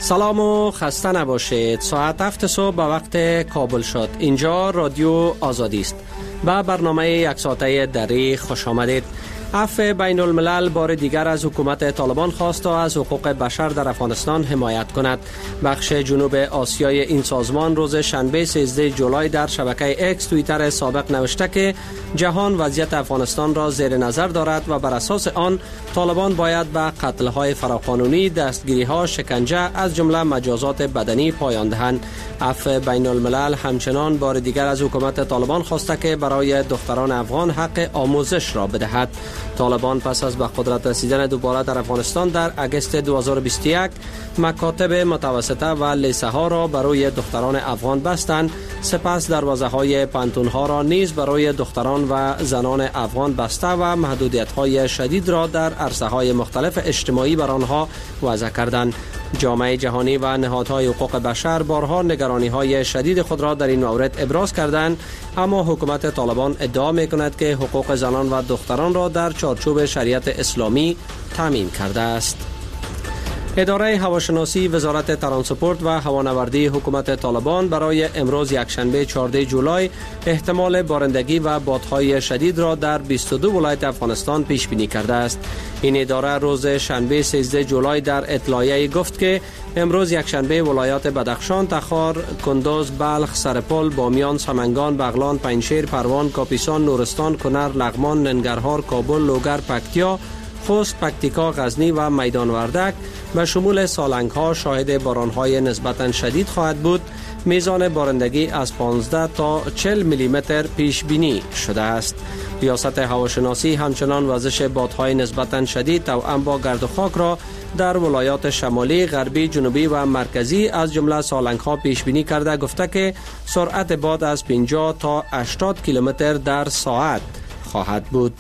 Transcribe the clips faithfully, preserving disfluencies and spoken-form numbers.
سلام و خسته نباشید. ساعت هفت صبح به وقت کابل شد. اینجا رادیو آزادی است. با برنامه یک ساعته دری خوش آمدید. عفو بین الملل بار دیگر از حکومت طالبان خواست تا از حقوق بشر در افغانستان حمایت کند. بخش جنوب آسیای این سازمان روز شنبه سیزده جولای در شبکه اکس توییتر سابق نوشته که جهان وضعیت افغانستان را زیر نظر دارد و بر اساس آن طالبان باید به قتل‌های فراقانونی، دستگیری‌ها، شکنجه از جمله مجازات بدنی پایان دهند. عفو بین الملل همچنان بار دیگر از حکومت طالبان خواسته که برای دختران افغان حق آموزش را بدهد. طالبان پس از به قدرت رسیدن دوباره در افغانستان در اگست دو هزار و بیست و یک مکاتب متوسطه و لیسه ها را برای دختران افغان بستند. سپس دروازه های پانتون ها را نیز برای دختران و زنان افغان بسته و محدودیت های شدید را در عرصه های مختلف اجتماعی بر آنها وضع کردند. جامعه جهانی و نهادهای حقوق بشر بارها نگرانی های شدید خود را در این مورد ابراز کردند، اما حکومت طالبان ادعا می کند که حقوق زنان و دختران را در چارچوب شریعت اسلامی تامین کرده است. اداره هواشناسی وزارت ترانسپورت و هوانوردی حکومت طالبان برای امروز یکشنبه چهارده جولای احتمال بارندگی و بادهای شدید را در بیست و دو ولایت افغانستان پیش بینی کرده است. این اداره روز شنبه سیزده جولای در اطلاعیه گفت که امروز یکشنبه ولایات بدخشان، تخار، کندوز، بلخ، سرپل، بامیان، سمنگان، بغلان، پنجشیر، پروان، کاپیسان، نورستان، کنر، لغمان، ننگرهار، کابل، لوگر، پکتیا، خوست، پکتیکا، غزنی و میدان وردک به شمول سالنگ ها شاهد باران های نسبتا شدید خواهد بود. میزان بارندگی از پانزده تا چهل میلی متر پیش بینی شده است. ریاست هواشناسی همچنان وزش بادهای نسبتا شدید توأم با گرد و خاک را در ولایات شمالی، غربی، جنوبی و مرکزی از جمله سالنگ ها پیش بینی کرده گفته که سرعت باد از پنجاه تا هشتاد کیلومتر در ساعت خواهد بود.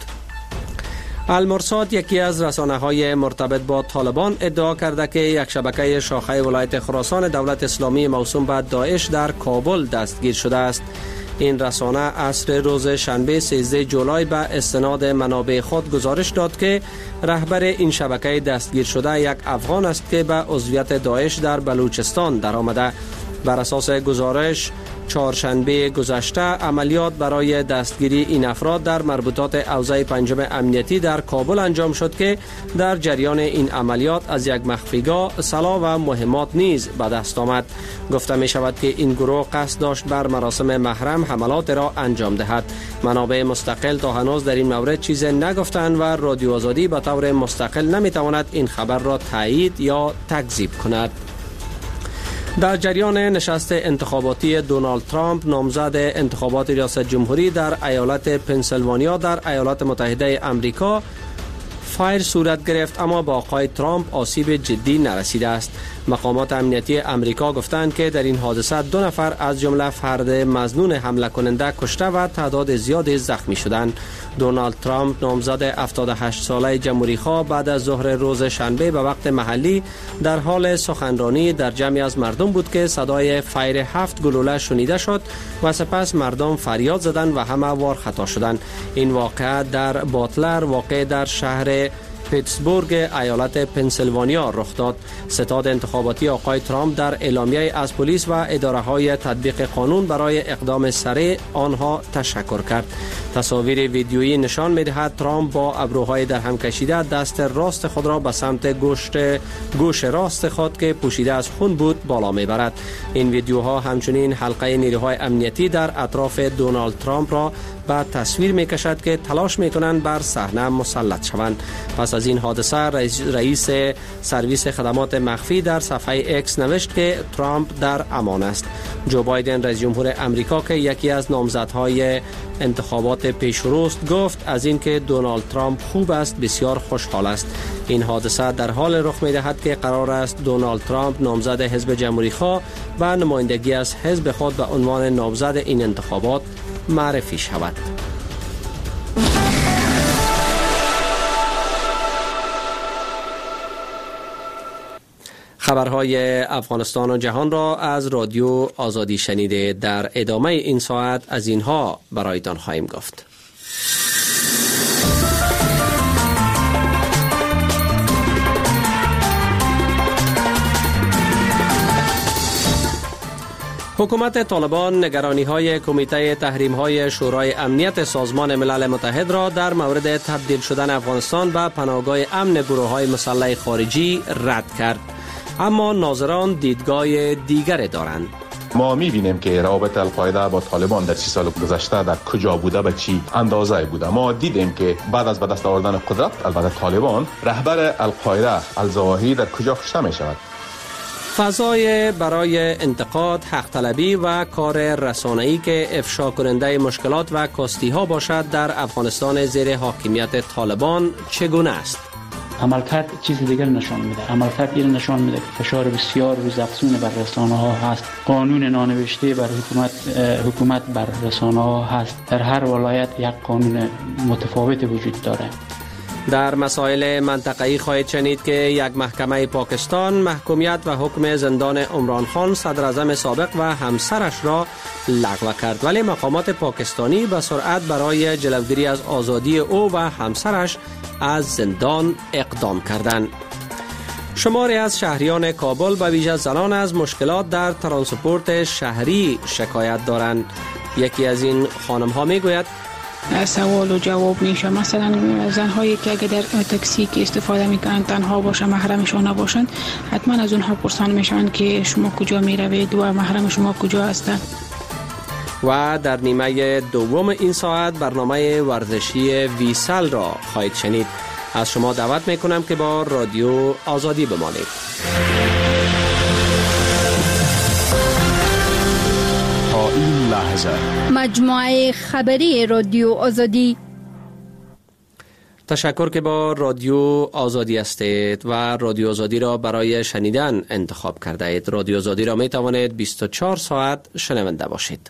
المرصاد، یکی از رسانه‌های مرتبط با طالبان، ادعا کرده که یک شبکه شاخه ولایت خراسان دولت اسلامی موسوم به داعش در کابل دستگیر شده است. این رسانه عصر روز شنبه سیزده جولای به استناد منابع خود گزارش داد که رهبر این شبکه دستگیر شده یک افغان است که به عضویت داعش در بلوچستان درآمده. بر اساس گزارش چهارشنبه گذشته عملیات برای دستگیری این افراد در مربوطات حوزه پنجم امنیتی در کابل انجام شد که در جریان این عملیات از یک مخفیگاه سلاح و مهمات نیز به دست آمد. گفته می شود که این گروه قصد داشت بر مراسم محرم حملات را انجام دهد. منابع مستقل تا هنوز در این مورد چیز نگفتند و رادیو آزادی به طور مستقل نمی تواند این خبر را تایید یا تکذیب کند. در جریان نشست انتخاباتی دونالد ترامپ، نامزد انتخابات ریاست جمهوری در ایالت پنسیلوانیا در ایالات متحده آمریکا، فایر صورت گرفت اما با آقای ترامپ آسیب جدی نرسیده است. مقامات امنیتی امریکا گفتند که در این حادثه دو نفر از جمله فرد مظنون حمله کننده کشته و تعداد زیادی زخمی شدند. دونالد ترامپ، نامزد هفتاد و هشت ساله جمهوری‌خواه، بعد از ظهر روز شنبه به وقت محلی در حال سخنرانی در جمعی از مردم بود که صدای فایر هفت گلوله شنیده شد و سپس مردم فریاد زدند و همه وار خطا شدند. این واقعه در باتلر، واقع در شهر پیتسبورگ ایالت پنسیلوانیا رخ داد. ستاد انتخاباتی آقای ترامپ در اعلامیه از پلیس و اداره‌های تطبیق قانون برای اقدام سریع آنها تشکر کرد. تصاویر ویدیویی نشان می‌دهد ترامپ با ابروهای در هم کشیده دست راست خود را به سمت گوشت گوش راست خود که پوشیده از خون بود بالا می‌برد. این ویدیوها همچنین حلقه نیروهای امنیتی در اطراف دونالد ترامپ را به تصویر می‌کشد که تلاش می‌کنند بر صحنه مسلط شوند. پس از این حادثه رئیس, رئیس سرویس خدمات مخفی در صفحه اکس نوشت که ترامپ در امان است. جو بایدن رئیس جمهور امریکا که یکی از نامزدهای انتخابات پیشروست گفت از اینکه دونالد ترامپ خوب است بسیار خوشحال است. این حادثه در حال رخ می‌دهد که قرار است دونالد ترامپ نامزد حزب جمهوری‌خواه و نمایندگی از حزب خود به عنوان نامزد این انتخابات معرفی شود. خبرهای افغانستان و جهان را از رادیو آزادی شنیده. در ادامه این ساعت از اینها برایتان خواهیم گفت. حکومت طالبان نگرانی‌های کمیته تحریم‌های شورای امنیت سازمان ملل متحد را در مورد تبدیل شدن افغانستان به پناهگاه امن گروه‌های مسلح خارجی رد کرد، اما ناظران دیدگاه دیگری دارند. ما می‌بینیم که روابط القاعده با طالبان در سی سال گذشته در کجا بوده، به چی اندازه بوده. ما دیدیم که بعد از به دست آوردن قدرت البته طالبان، رهبر القاعده الزواهری در کجا کشته می‌شود. فضای برای انتقاد، حق طلبی و کار رسانه‌ای که افشا کننده مشکلات و کاستی‌ها باشد در افغانستان زیر حاکمیت طالبان چگونه است؟ عملکرد چیز دیگر نشان میده. عملکرد این نشان میده که فشار بسیار روزافزون بر رسانه ها هست. قانون نانوشته بر حکومت حکومت بر رسانه ها هست. در هر ولایت یک قانون متفاوت وجود داره. در مسائل منطقه‌ای خواهید شنید که یک محکمه پاکستان محکومیت و حکم زندان عمران خان صدر اعظم سابق و همسرش را لغو کرد، ولی مقامات پاکستانی به سرعت برای جلوگیری از آزادی او و همسرش از زندان اقدام کردند. شماری از شهریان کابل به ویژه زنان از مشکلات در ترانسپورت شهری شکایت دارند. یکی از این خانم ها می گوید سوال و جواب میشه. مثلا زنهایی که اگر در تاکسی که استفاده میکنن تنها باشه، محرمشون نباشند، حتما از اونها پرسان میشن که شما کجا میروید و محرم شما کجا هستند. و در نیمه دوم این ساعت برنامه ورزشی ویسل را خواهید شنید. از شما دعوت میکنم که با رادیو آزادی بمانید. تا این لحظه مجموعه خبری رادیو آزادی. تشکر که با رادیو آزادی هستید و رادیو آزادی را برای شنیدن انتخاب کرده اید. رادیو آزادی را می توانید بیست و چهار ساعت شنونده باشید.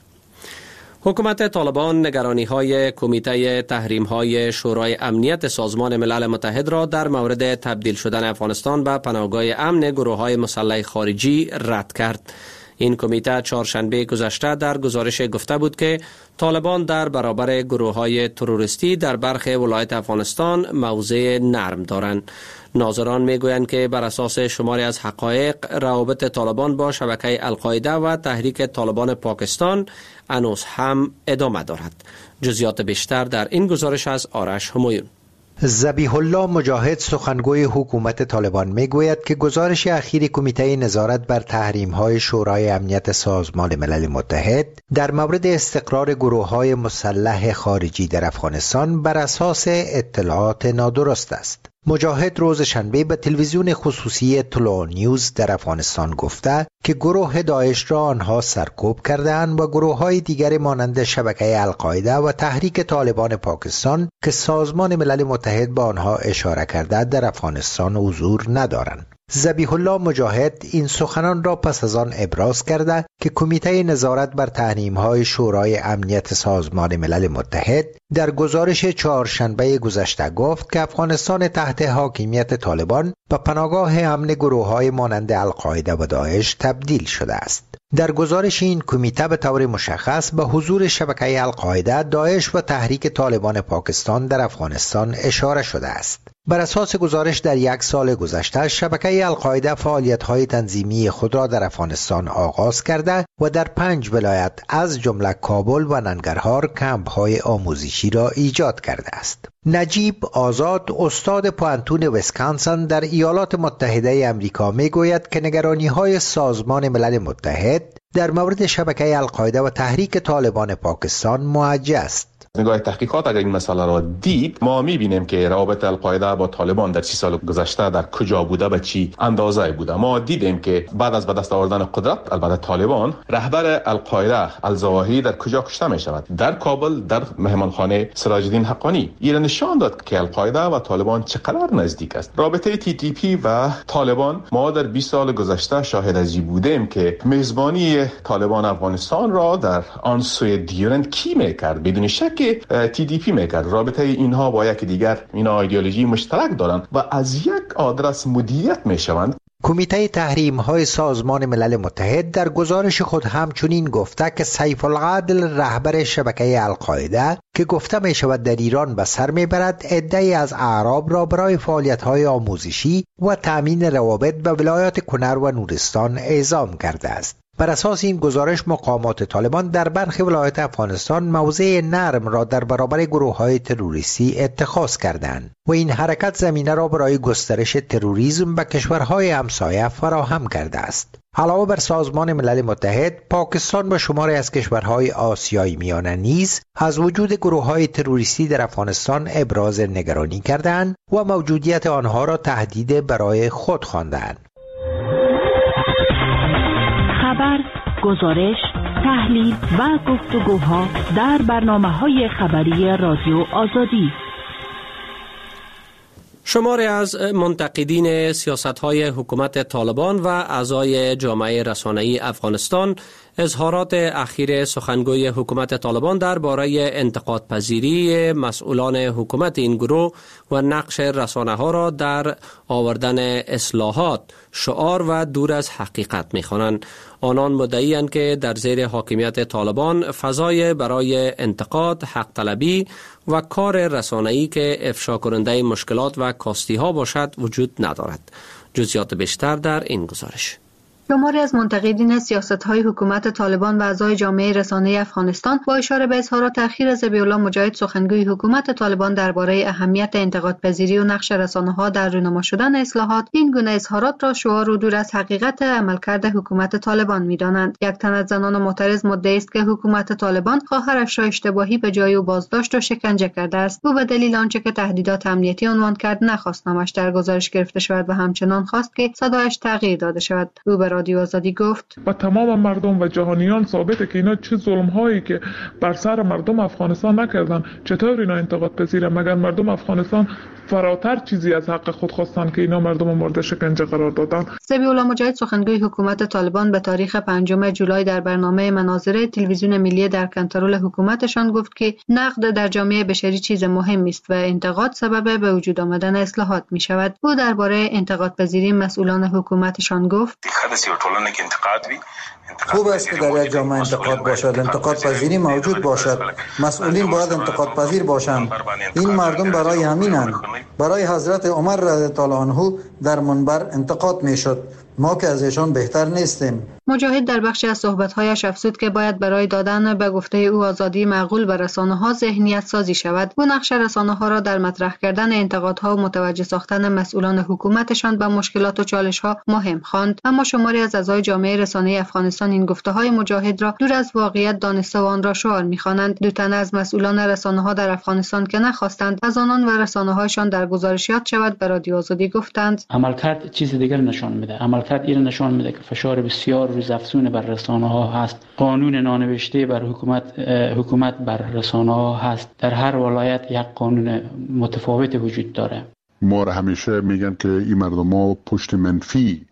حکومت طالبان نگرانی‌های کمیته تحریم‌های شورای امنیت سازمان ملل متحد را در مورد تبدیل شدن افغانستان به پناهگاه امن گروه‌های مسلح خارجی رد کرد. این کمیته چهارشنبه گذشته در گزارش گفته بود که طالبان در برابر گروه‌های تروریستی در برخی ولایت افغانستان موضع نرم دارند. ناظران میگویند که بر اساس شماری از حقایق روابط طالبان با شبکه القاعده و تحریک طالبان پاکستان هنوز هم ادامه دارد. جزئیات بیشتر در این گزارش از آرش همایون. ذبیح الله مجاهد سخنگوی حکومت طالبان میگوید که گزارش اخیر کمیته نظارت بر تحریم‌های شورای امنیت سازمان ملل متحد در مورد استقرار گروه‌های مسلح خارجی در افغانستان بر اساس اطلاعات نادرست است. مجاهد روز شنبه به تلویزیون خصوصی طلوع نیوز در افغانستان گفته که گروه داعش را آنها سرکوب کرده‌اند و گروه‌های دیگر مانند شبکه القاعده و تحریک طالبان پاکستان که سازمان ملل متحد به آنها اشاره کرده در افغانستان حضور ندارند. ذبیح الله مجاهد این سخنان را پس از آن ابراز کرده که کمیته نظارت بر تحریم‌های شورای امنیت سازمان ملل متحد در گزارش چهارشنبه گذشته گفت که افغانستان تحت حاکمیت طالبان به پناهگاه امن گروه‌های مانند القاعده و داعش تبدیل شده است. در گزارش این کمیته به طور مشخص به حضور شبکه القاعده، داعش و تحریک طالبان پاکستان در افغانستان اشاره شده است. بر اساس گزارش در یک سال گذشته شبکه القاعده فعالیت‌های تنظیمی خود را در افغانستان آغاز کرده و در پنج ولایت از جمله کابل و ننگرهار کمپ‌های آموزشی را ایجاد کرده است. نجیب آزاد استاد پوانتون ویسکانسن در ایالات متحده آمریکا میگوید که نگرانی‌های سازمان ملل متحد در مورد شبکه القاعده و تحریک طالبان پاکستان موجه است. نگاه تحقیقات اگر این مسئله را دید، ما می‌بینیم که روابط القاعده با طالبان در سی سال گذشته در کجا بوده، به چی اندازه بوده. ما دیدیم که بعد از به دست آوردن قدرت البته طالبان، رهبر القاعده الزواهری در کجا کشته می‌شود؟ در کابل، در مهمانخانه سراج الدین حقانی. این نشان داد که القاعده و طالبان چقدر نزدیک است. رابطه تی تی پی و طالبان، ما در بیست سال گذشته شاهد از این بودیم که میزبانی طالبان افغانستان را در آن سوی دیورند کی می‌کرد؟ بدون شک تی دی پی میکرد. رابطه اینها با یک دیگر اینا ایدئولوژی مشترک دارند و از یک آدرس مدیریت میشوند. کمیته تحریم‌های سازمان ملل متحد در گزارش خود همچنین گفته که سیف العدل رهبر شبکه القاعده که گفته می شود در ایران به سر میبرد، عده‌ای از اعراب را برای فعالیت‌های آموزشی و تأمین روابط به ولایات کنر و نورستان اعزام کرده است. بر اساس این گزارش مقامات طالبان در برخی ولایات افغانستان موضع نرم را در برابر گروه‌های تروریستی اتخاذ کردند و این حرکت زمینه را برای گسترش تروریسم به کشورهای همسایه فراهم کرده است. علاوه بر سازمان ملل متحد، پاکستان و شماری از کشورهای آسیای میانه نیز از وجود گروه‌های تروریستی در افغانستان ابراز نگرانی کردند و موجودیت آنها را تهدید برای خود خواندند. خبر، گزارش، تحلیل و گفتگوها در برنامه‌های خبری رادیو آزادی. شماری از منتقدین سیاست‌های حکومت طالبان و اعضای جامعه رسانه‌ای افغانستان اظهارات اخیر سخنگوی حکومت طالبان درباره انتقادپذیری مسئولان حکومت این گروه و نقش رسانه‌ها را در آوردن اصلاحات شعار و دور از حقیقت می‌خوانند. آنان مدعی‌اند که در زیر حاکمیت طالبان فضای برای انتقاد، حق طلبی و کار رسانه‌ای که افشا کننده مشکلات و کاستی‌ها باشد وجود ندارد. جزئیات بیشتر در این گزارش. شماری از منتقدین سیاست‌های حکومت طالبان و اعضای جامعه رسانه‌ای افغانستان با اشاره به اظهارات اخیر ذبیح‌الله مجاهد سخنگوی حکومت طالبان درباره اهمیت انتقادپذیری و نقش رسانه‌ها در رونما شدن اصلاحات، این گونه اظهارات را شعار و دور از حقیقت عملکرد حکومت طالبان می‌دانند. یک تن از زنان معترض مدعی است که حکومت طالبان خواهرش را اشتباهی به جای او بازداشت و شکنجه کرده است. او به دلیل آنچه که تهدیدات امنیتی عنوان کرد نخواست نامش در گزارش گرفته شود و همچنان خواست که صدایش تغییر داده شود. او به رادیو آزادی گفت: با تمام مردم و جهانیان ثابته که اینا چه ظلم‌هایی که بر سر مردم افغانستان نکردن، چطور اینا انتقاد پذیره؟ مگر مردم افغانستان فراتر چیزی از حق خود خواستن که اینا مردم مورد شکنجه قرار دادن؟ ذبیح‌الله مجاهد سخنگوی حکومت طالبان به تاریخ پنجم جولای در برنامه مناظره تلویزیون ملی در کنترل حکومتشان گفت که نقد در جامعه بشری چیز مهمی است و انتقاد سبب به وجود آمدن اصلاحات می شود. او درباره انتقاد پذیری مسئولان حکومتشان گفت: خوب است که در یک جامعه انتقاد باشد، انتقاد پذیری موجود باشد، مسئولین باید انتقاد پذیر باشند. این مردم برای همینند. برای حضرت عمر رضی الله عنه در منبر انتقاد میشد، ما که از ایشان بهتر نیستیم. مجاهد در بخشی از صحبت‌هایش افزود که باید برای دادن به گفته او آزادی معقول به رسانه‌ها ذهنیت سازی شود. او نقش رسانه‌ها را در مطرح کردن انتقادها و متوجه ساختن مسئولان حکومتشان به مشکلات و چالش‌ها مهم خواند. اما شماری از اعضای جامعه رسانه‌ای افغانستان این گفته‌های مجاهد را دور از واقعیت دانسته و آن را شعار می‌خوانند. دو تن از مسئولان رسانه‌ها در افغانستان که نخواستند از آنان و رسانه‌هایشان در گزارش یاد شود به رادیو آزادی گفتند: عملکرد چیز دیگر نشان میده. عملکرد این نشان میده که فشار بسیار روزافزون بر رسانه‌ها هست. قانون نانوشته بر حکومت حکومت بر رسانه‌ها هست. در هر ولایت یک قانون متفاوت وجود داره. ما همیشه میگن که این مردم ها پشت منفی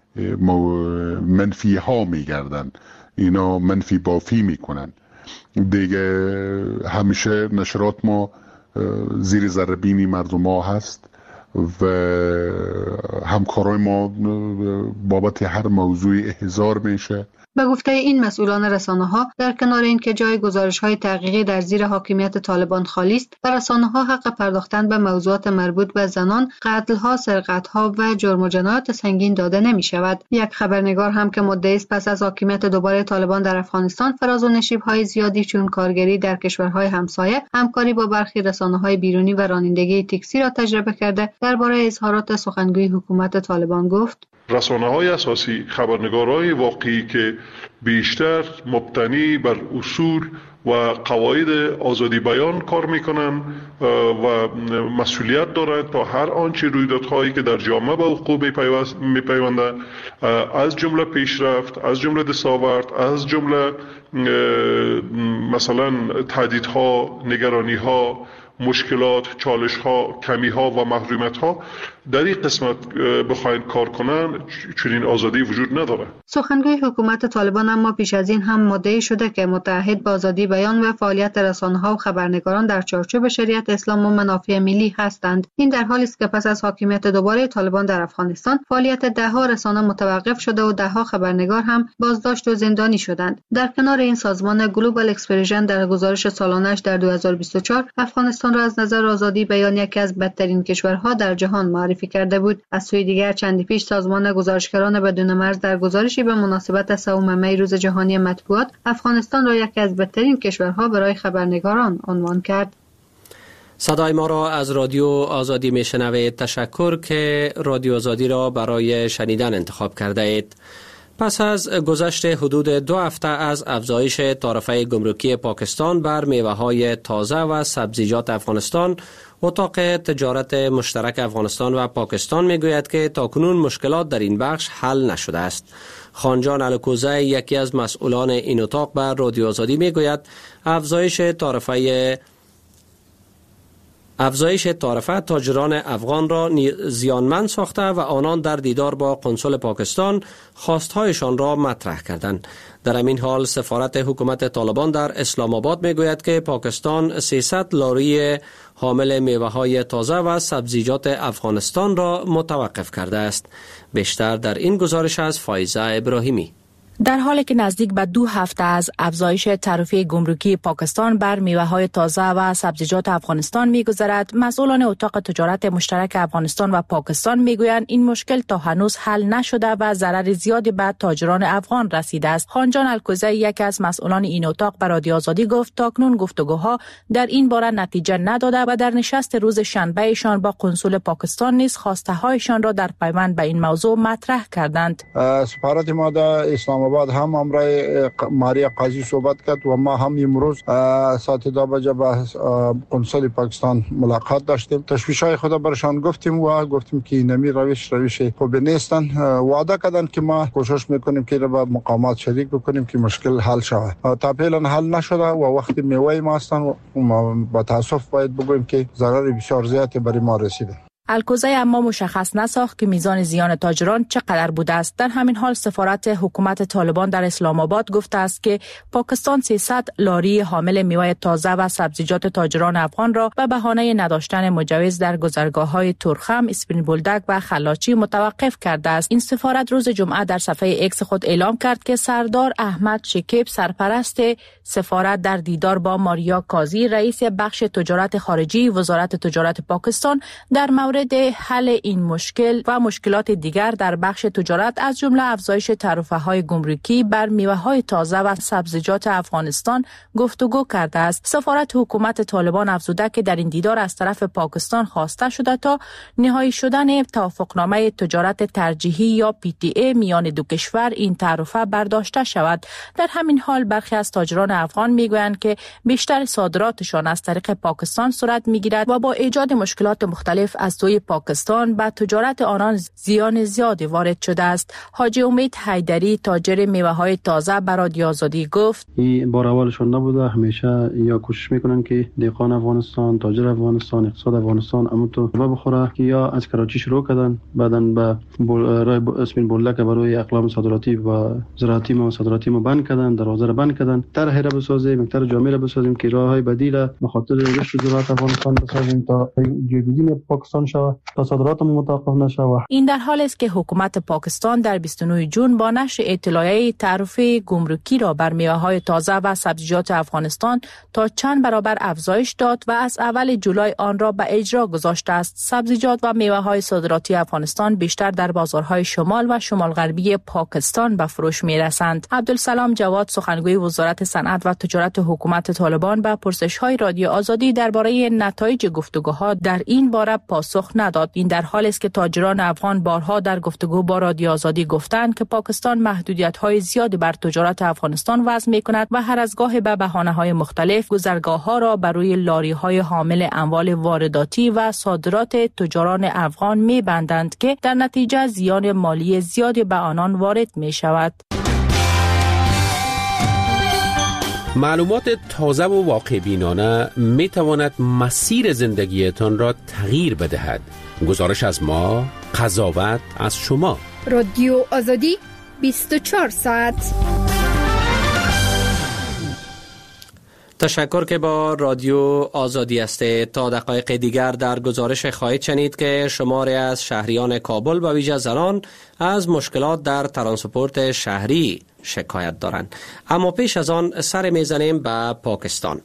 منفی ها میگردن، اینا منفی بافی میکنن دیگه. همیشه نشرات ما زیر ذره بینی مردم ها هست و همکارای ما بابت هر موضوع احضار میشه. به گفته این مسئولان رسانه‌ها، در کنار اینکه جای گزارش‌های تحقیقی در زیر حاکمیت طالبان خالی است، به رسانه‌ها حق پرداختن به موضوعات مربوط به زنان، قتل‌ها، سرقت‌ها و جرم و جنایات سنگین داده نمی‌شود. یک خبرنگار هم که مدعی است پس از حاکمیت دوباره طالبان در افغانستان فراز و نشیب‌های زیادی چون کارگری در کشورهای همسایه، همکاری با برخی رسانه‌های بیرونی و رانندگی تاکسی را تجربه کرده، درباره اظهارات سخنگوی حکومت طالبان گفت: رسانه‌های اساسی، خبرنگارای واقعی که بیشتر مبتنی بر اصول و قواعد آزادی بیان کار میکنن و مسئولیت دارند تا هر آنچه رویدادهایی که در جامعه به وقوع میپیونده، از جمله پیشرفت، از جمله دستاورد، از جمله مثلا تهدیدها، نگرانیها، مشکلات، چالش‌ها، کمی‌ها و محرومیت‌ها در این قسمت بخواین کار کنن، چنین آزادی وجود نداره. سخنگوی حکومت طالبان اما پیش از این هم مدعی شده که متعهد به آزادی بیان و فعالیت رسانه‌ها و خبرنگاران در چارچوب شریعت اسلام و منافع ملی هستند. این در حالی است که پس از حاکمیت دوباره طالبان در افغانستان، فعالیت ده‌ها رسانه متوقف شده و ده‌ها خبرنگار هم بازداشت و زندانی شدند. در کنار این سازمان گلوبال اکسپرژن در گزارش سالانه‌اش در دو هزار و بیست و چهار افغانستان را از نظر آزادی بیان یکی از بدترین کشورها در جهان معرفی معرفی کرده بود. از سوی دیگر چندی پیش سازمان گزارشگران بدون مرز در گزارشی به مناسبت سوم می روز جهانی مطبوعات افغانستان را یکی از بهترین کشورها برای خبرنگاران عنوان کرد. صدای ما را از رادیو آزادی میشنوید. تشکر که رادیو آزادی را برای شنیدن انتخاب کرده اید. پس از گذشت حدود دو هفته از افزایش تعرفه گمرکی پاکستان بر میوه‌های تازه و سبزیجات افغانستان، اتاق تجارت مشترک افغانستان و پاکستان میگوید که تاکنون مشکلات در این بخش حل نشده است. خانجان الکوزه، یکی از مسئولان این اتاق، بر رادیو آزادی میگوید افزایش تعرفه افزایش تعرفه تاجران افغان را زیانمند ساخته و آنان در دیدار با قنسل پاکستان خواستهایشان را مطرح کردند. در همین حال سفارت حکومت طالبان در اسلام آباد میگوید که پاکستان سیصد لاری حامل میوه‌های تازه و سبزیجات افغانستان را متوقف کرده است. بیشتر در این گزارش از فایزه ابراهیمی. در حالی که نزدیک به دو هفته از افزایش تعرفه گمرکی پاکستان بر میوه‌های تازه و سبزیجات افغانستان می‌گذرد، مسئولان اتاق تجارت مشترک افغانستان و پاکستان می‌گویند این مشکل تا هنوز حل نشده و ضرر زیادی به تاجران افغان رسیده است. خانجان الکوزه، یکی از مسئولان این اتاق، به رادیو آزادی گفت تاکنون گفتگوها در این باره نتیجه نداده و در نشست روز شنبهشان با قنسل پاکستان نیز خواسته‌هایشان را در پیوند به این موضوع مطرح کردند. سفارت ما در اسلام بعد هم امرای ماریا قاضی صحبت کرد و ما هم امروز ساعت دو بجه با قنسل پاکستان ملاقات داشتیم. تشویش‌های خود برشان گفتیم و گفتیم که نمی روش روش خوب نیستن. وعده کردن که ما کوشش میکنیم که با مقامات شریک بکنیم که مشکل حل شود. تا فعلا حل نشده و وقتی میوه ما هستن و با تاسف باید بگوییم که ضرر بسیار زیادی برای ما رسیده. الکوزه اما مشخص نساخت که میزان زیان تاجران چقدر بوده است. در همین حال سفارت حکومت طالبان در اسلام آباد گفته است که پاکستان سیصد لاری حامل میوه تازه و سبزیجات تاجران افغان را به بهانه نداشتن مجوز در گذرگاه‌های تورخم، اسپین بولدک و خلاچی متوقف کرده است. این سفارت روز جمعه در صفحه اکس خود اعلام کرد که سردار احمد شکیب، سرپرست سفارت، در دیدار با ماریا قاضی، رئیس بخش تجارت خارجی وزارت تجارت پاکستان، در مورد حل این مشکل و مشکلات دیگر در بخش تجارت از جمله افزایش تعرفه‌های گمرکی بر میوه‌های تازه و سبزیجات افغانستان گفتگو کرده است. سفارت حکومت طالبان افزوده که در این دیدار از طرف پاکستان خواسته شده تا نهایی شدن توافقنامه تجارت ترجیحی یا پی تی ای میان دو کشور این تعرفه برداشته شود. در همین حال برخی از تاجران افغان میگویند که بیشتر صادراتشان از طریق پاکستان صورت میگیرد و با ایجاد مشکلات مختلف از سوی پاکستان به تجارت آنان زیان زیادی وارد شده است. حاجی امید حیدری، تاجر میوه‌های تازه، به رادیو آزادی گفت این بار اولشون نبوده. همیشه یا کوشش میکنن که دهقان افغانستان، تاجر افغانستان، اقتصاد افغانستان اما تو بخوره که یا از کراچی شروع کردن، بعداً به راه اسمین بولدک برای اقلام صادراتی و زراعتی و صادراتی ما بند کردن، دروازه را بند کردن. طرح را بسازیم، مقدار جامع را بسازیم که راههای بدیل به خاطر رشد زراعت افغانستان بسازیم تا جایگزین پاکستان شود، تا صادرات متوقف نشود. این در حالی است که حکومت پاکستان در بیست و نه ژوئن با نشر اطلاعیه تعرفه گمرکی را بر میوه‌های تازه و سبزیجات افغانستان تا چند برابر افزایش داد و از اول جولای آن را به اجرا گذاشته است. سبزیجات و میوه‌های صادراتی افغانستان بیشتر در بازارهای شمال و شمال غربی پاکستان به فروش می‌رسند. عبدالسلام جواد، سخنگوی وزارت صنعت و تجارت حکومت طالبان، به پرسش‌های رادیو آزادی درباره نتایج گفتگوها در این باره پاسخ نداد. این در حالی است که تاجران افغان بارها در گفتگو با رادیو آزادی گفتند که پاکستان محدودیت‌های زیادی بر تجارت افغانستان وضع می‌کند و هر از گاهی به بهانه‌های مختلف گذرگاه‌ها را بر روی لاری‌های حامل اموال وارداتی و صادرات تجاران افغان می‌بندند که در نتیجه زیان مالی زیادی به آنان وارد می‌شود. معلومات تازه و واقع بینانه می تواند مسیر زندگیتان را تغییر بدهد. گزارش از ما، قضاوت از شما. رادیو آزادی بیست و چهار ساعت. تشکر که با رادیو آزادی هستید. تا دقایق دیگر در گزارش خواهید شنید که شماری از شهریان کابل و ویژه زنان از مشکلات در ترانسپورت شهری شکایت دارند. اما پیش از آن سر میزنیم به پاکستان.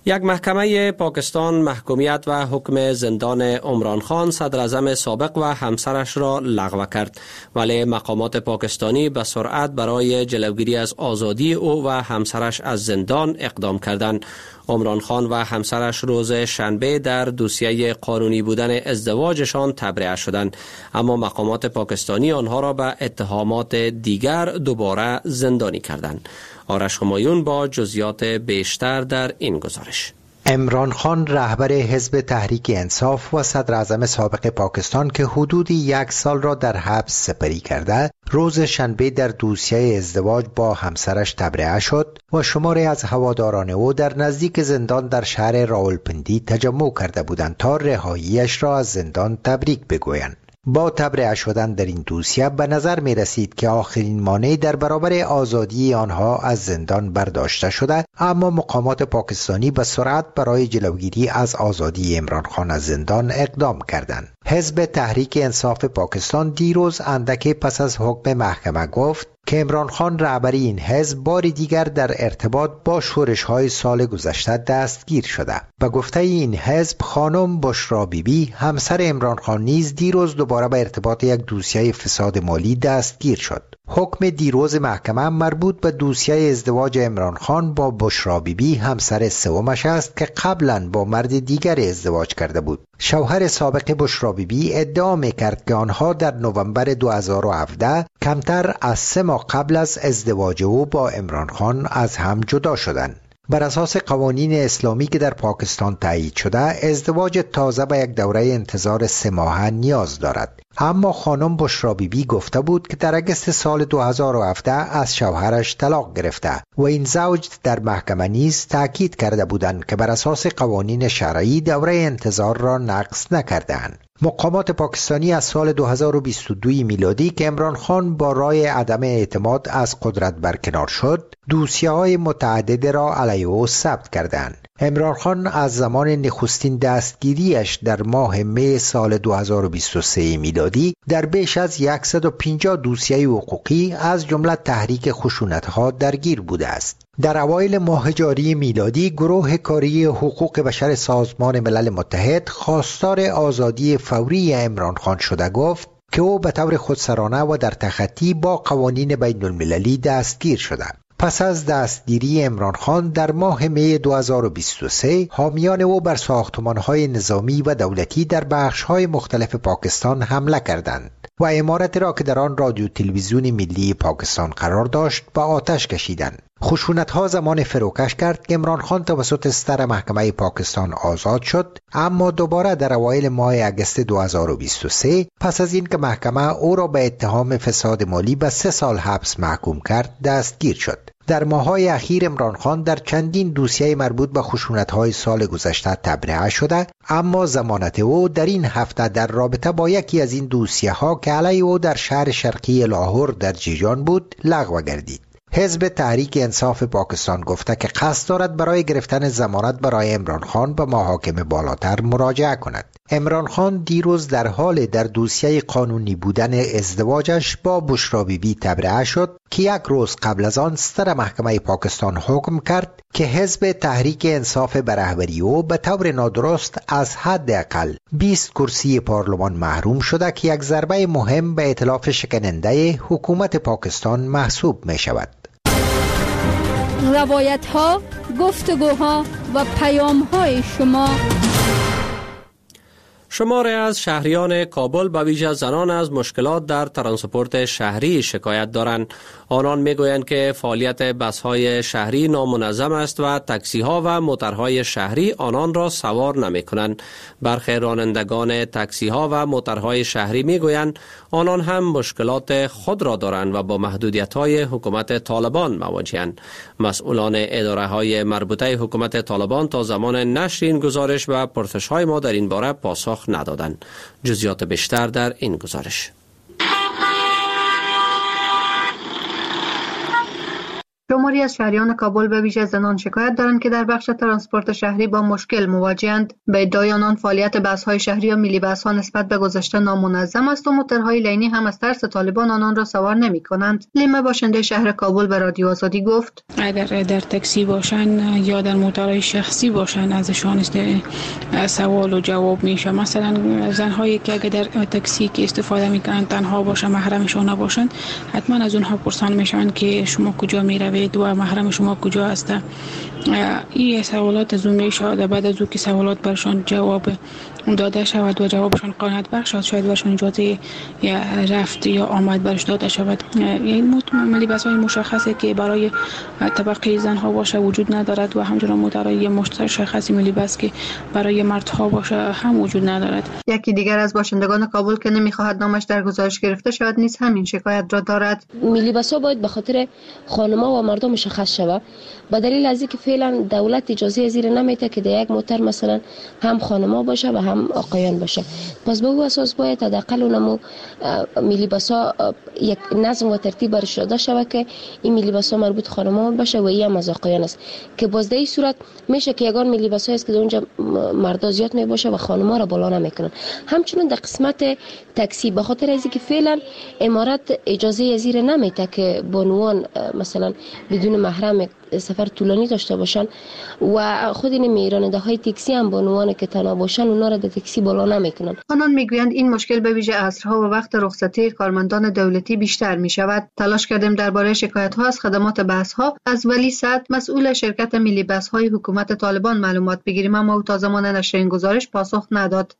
یک محکمه پاکستان محکومیت و حکم زندان عمران خان صدر اعظم سابق و همسرش را لغو کرد، ولی مقامات پاکستانی به سرعت برای جلوگیری از آزادی او و همسرش از زندان اقدام کردند. عمران خان و همسرش روز شنبه در دوسیه قانونی بودن ازدواجشان تبرئه شدند، اما مقامات پاکستانی آنها را به اتهامات دیگر دوباره زندانی کردند. آرش همایون با جزئیات بیشتر در این گزارش. عمران خان رهبر حزب تحریک انصاف و صدر اعظم سابق پاکستان که حدود یک سال را در حبس سپری کرده، روز شنبه در دوسیه ازدواج با همسرش تبرئه شد و شماری از هواداران او در نزدیک زندان در شهر راولپندی تجمع کرده بودند تا رهاییش را از زندان تبریک بگویند. با تبرئه شدن در این دوسیه به نظر می رسید که آخرین مانع در برابر آزادی آنها از زندان برداشته شده، اما مقامات پاکستانی به سرعت برای جلوگیری از آزادی عمران خان از زندان اقدام کردند. حزب تحریک انصاف پاکستان دیروز اندکی پس از حکم محکمه گفت که عمران خان رهبر این حزب بار دیگر در ارتباط با شورش‌های سال گذشته دستگیر شده. به گفته این حزب، خانم بشرا بیبی همسر عمران خان نیز دیروز دوباره به ارتباط یک دوسیه فساد مالی دستگیر شد. حکم دیروز محکمه مربوط به دوسیه ازدواج عمران خان با بشرا بیبی همسر سومش است که قبلا با مرد دیگر ازدواج کرده بود. شوهر سابق بشرا بیبی ادعا می‌کرد که آنها در نوامبر دو هزار و هفده کمتر از سه ماه قبل از ازدواج او با عمران خان از هم جدا شدند. بر اساس قوانین اسلامی که در پاکستان تایید شده، ازدواج تازه به یک دوره انتظار سه ماهه نیاز دارد. اما خانم بشرا بیبی گفته بود که در اگست سال دو هزار و هفده از شوهرش طلاق گرفته و این زوج در محکمه نیز تاکید کرده بودند که بر اساس قوانین شرعی دوره انتظار را نقض نکردند. مقامات پاکستانی از سال دو هزار و بیست و دو میلادی که عمران خان با رای عدم اعتماد از قدرت برکنار شد، دوسیه‌های متعدد را علیه او ثبت کردند. عمران خان از زمان نخستین دستگیریش در ماه می سال دو هزار و بیست و سه میلادی در بیش از صد و پنجاه دوسیه حقوقی از جمله تحریک خشونت‌ها درگیر بوده است. در اوایل ماه جاری میلادی گروه کاری حقوق بشر سازمان ملل متحد خواستار آزادی فوری عمران خان شده گفت که او به طور خودسرانه و در تخطی با قوانین بین المللی دستگیر شده. پس از دستگیری عمران خان در ماه می دو هزار و بیست و سه، حامیان او بر ساختمان‌های نظامی و دولتی در بخش‌های مختلف پاکستان حمله کردند و عمارت را که در آن رادیو تلویزیون ملی پاکستان قرار داشت به آتش کشیدند. خشونت‌ها زمان فروکش کرد که عمران خان توسط ستر محکمه پاکستان آزاد شد، اما دوباره در اوایل ماه اگست دو هزار و بیست و سه پس از اینکه محکمه او را به اتهام فساد مالی به سه سال حبس محکوم کرد دستگیر شد. در ماه‌های اخیر عمران خان در چندین دوسیه مربوط به خشونت‌های سال گذشته تبرئه شده، اما ضمانت او در این هفته در رابطه با یکی از این دوسیه‌ها که علیه او در شهر شرقی لاهور در جیجان بود لغو گردید. حزب تحریک انصاف پاکستان گفته که قصد دارد برای گرفتن ضمانت برای عمران خان به محاکم بالاتر مراجعه کند. عمران خان دیروز در حال در دوسیه قانونی بودن ازدواجش با بشرا بیبی تبرئه شد که یک روز قبل از آن ستر محکمه پاکستان حکم کرد که حزب تحریک انصاف به رهبری او به طور نادرست از حداقل بیست کرسی پارلمان محروم شده که یک ضربه مهم به ائتلاف شکننده حکومت پاکستان محسوب می شود. روایت ها، گفتگوها و پیام های شما. شماری از شهریان کابل به ویژه زنان از مشکلات در ترانسپورت شهری شکایت دارند. آنان میگویند که فعالیت بس‌های شهری نامنظم است و تاکسی‌ها و موترهای شهری آنان را سوار نمی‌کنند. برخی رانندگان تاکسی‌ها و موترهای شهری میگویند آنان هم مشکلات خود را دارند و با محدودیت‌های حکومت طالبان مواجه‌اند. مسئولان اداره‌های مربوطه حکومت طالبان تا زمان نشر این گزارش و پرسش‌های ما در این باره پاسخ ندادند. جزئیات بیشتر در این گزارش. شما شماری از شهریان کابل به ویژه زنان شکایت دارند که در بخش ترانسپورت شهری با مشکل مواجهند. به ادعای آنان فعالیت بس‌های شهری و ملی بس‌ها نسبت به گذشته نامنظم است و موتورهای لینی هم از ترس طالبان آنان را سوار نمی‌کنند. لیمه باشنده شهر کابل به رادیو آزادی گفت: اگر در تاکسی باشن یا در موتورهای شخصی باشن ازشان است سوال و جواب میشه. مثلا زن‌هایی که اگر در تاکسی که استفاده میکنن تنها باشه، محرمشون نباشن، حتما از اونها پرسان میشن که شما کجا میروید و محرم شما کجا است. این سوالات از اون میشه. بعد از اون که سوالات برشان جواب داده شود و جوابشان قانعت بخش شد، شاید برشان اجازه یا رفت یا آمد برش داده شود. این ملی بس‌های مشخصه که برای طبقه زنها باشه وجود ندارد و همچنین موتورهای مشخصی ملی بس که برای مردها باشه هم وجود ندارد. یکی دیگر از باشندگان کابل که نمیخواهد نامش در گزارش گرفته شود نیز همین شکایت را دارد. ملی بس‌ها باید به خاطر خانم‌ها و مردم مشخص شود، به دلیل از اینکه فعلا دولت اجازه زیر نمیده که در یک موتر مثلا هم خانم‌ها باشه و هم آقایان باشه. پس به او اساس باید حداقل اونمو ملی بس‌ها یک نظم و ترتیب برش داده شود که این ملی بس‌ها مربوط خانم‌ها باشه و این هم از آقایان است، که باز در این صورت میشه که یگان ملی بس‌ها است که اونجا مردا زیاد می باشه و خانم‌ها را بالا نمیکنن. همچنین در قسمت تاکسی به خاطر از اینکه فعلا امارات اجازه زیر نمیده که بانوان مثلا بدون محرم سفر طولانی داشته باشن و خود این راننده های تاکسی هم بانوان که تنها باشن اونا را در تاکسی بالا نمیکنن. آنان میگویند این مشکل به ویژه عصرها و وقت رخصتی کارمندان دولتی بیشتر می شود. تلاش کردیم درباره شکایت ها از خدمات بس ها از ولی سعد مسئول شرکت ملی بس های حکومت طالبان معلومات بگیریم، اما او تا زمان نشر این گزارش پاسخ نداد.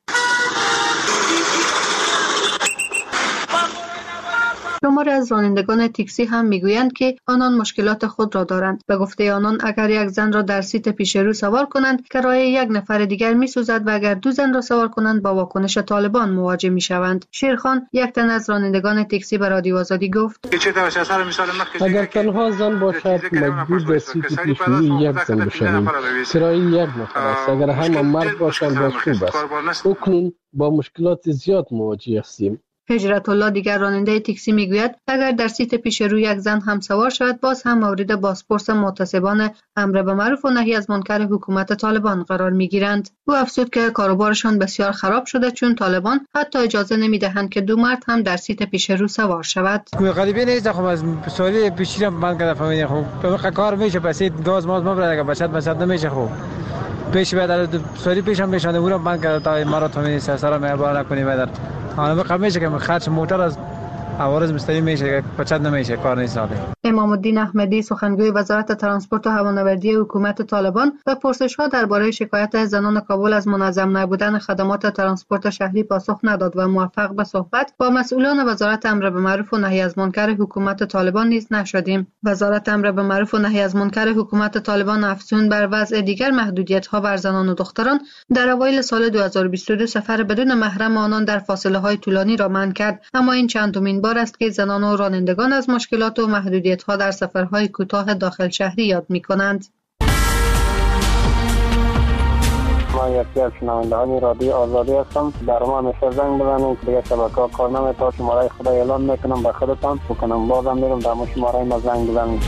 شماری از رانندگان تاکسی هم میگویند که آنان مشکلات خود را دارند. به گفته آنان اگر یک زن را در سیت پیش رو سوار کنند کرایه یک نفر دیگر میسوزد و اگر دو زن را سوار کنند با واکنش طالبان مواجه میشوند. شیرخان یک تن از رانندگان تاکسی به رادیو آزادی گفت: اگر تنها زن باشد مجبور به سیت پیش رو یک زن بشویم، کرایه یک نفر است. اگر هم مرد باشند باز خوب است. اکنون با مشکلات زیاد مواجه هستیم. هجرت الله دیگر راننده تاکسی میگوید اگر در سیت پیش رو یک زن هم سوار شود باز هم مورد بازپرس محتسبان امر به معروف و نهی از منکر حکومت طالبان قرار میگیرند. او افزود که کاروبارشان بسیار خراب شده چون طالبان حتی اجازه نمیدهند که دو مرد هم در سیت پیش رو سوار شود. غریبه نیست، خب از سوالی پیشی را بند کرده فهمیدین. خب کار میشه پس گاز ماز مبره اگه بچت بچت نمیشه. خب پیش بعد سوالی پیشم میشنه او را بند کرده تا مرا فهمیدین سر مهربان نکنی بدر آنها کم میشه که خرج موتور از عوارض مستقیم میشه، بچت نمیشه، کار نیست. امام الدین احمدی سخنگوی وزارت ترانسپورت و هوانوردی حکومت طالبان به پرسش‌ها درباره شکایت زنان کابل از منظم نبودن خدمات ترانسپورت شهری پاسخ نداد و موفق به صحبت با مسئولان وزارت امر به معروف و نهی از منکر حکومت طالبان نیز نشدیم. وزارت امر به معروف و نهی از منکر حکومت طالبان افزون بر وضع دیگر محدودیت‌ها بر زنان و دختران در اوایل سال دو هزار و بیست و دو سفر بدون محرم آنان در فاصله‌های طولانی را منع کرد، اما این چندمین بار است که زنان و رانندگان از مشکلات و محدودیت‌ها در سفرهای کوتاه داخل شهری یاد می‌کنند. من یکی از شنوندگان رادیو آزادی هستم. در ما همیشه زنگ بزنید که دیگه شبکه‌ها کار نمی‌کنه. شماره خود اعلام میکنم به خودتان بکنم بازم میرم در شماره ما زنگ بزنید.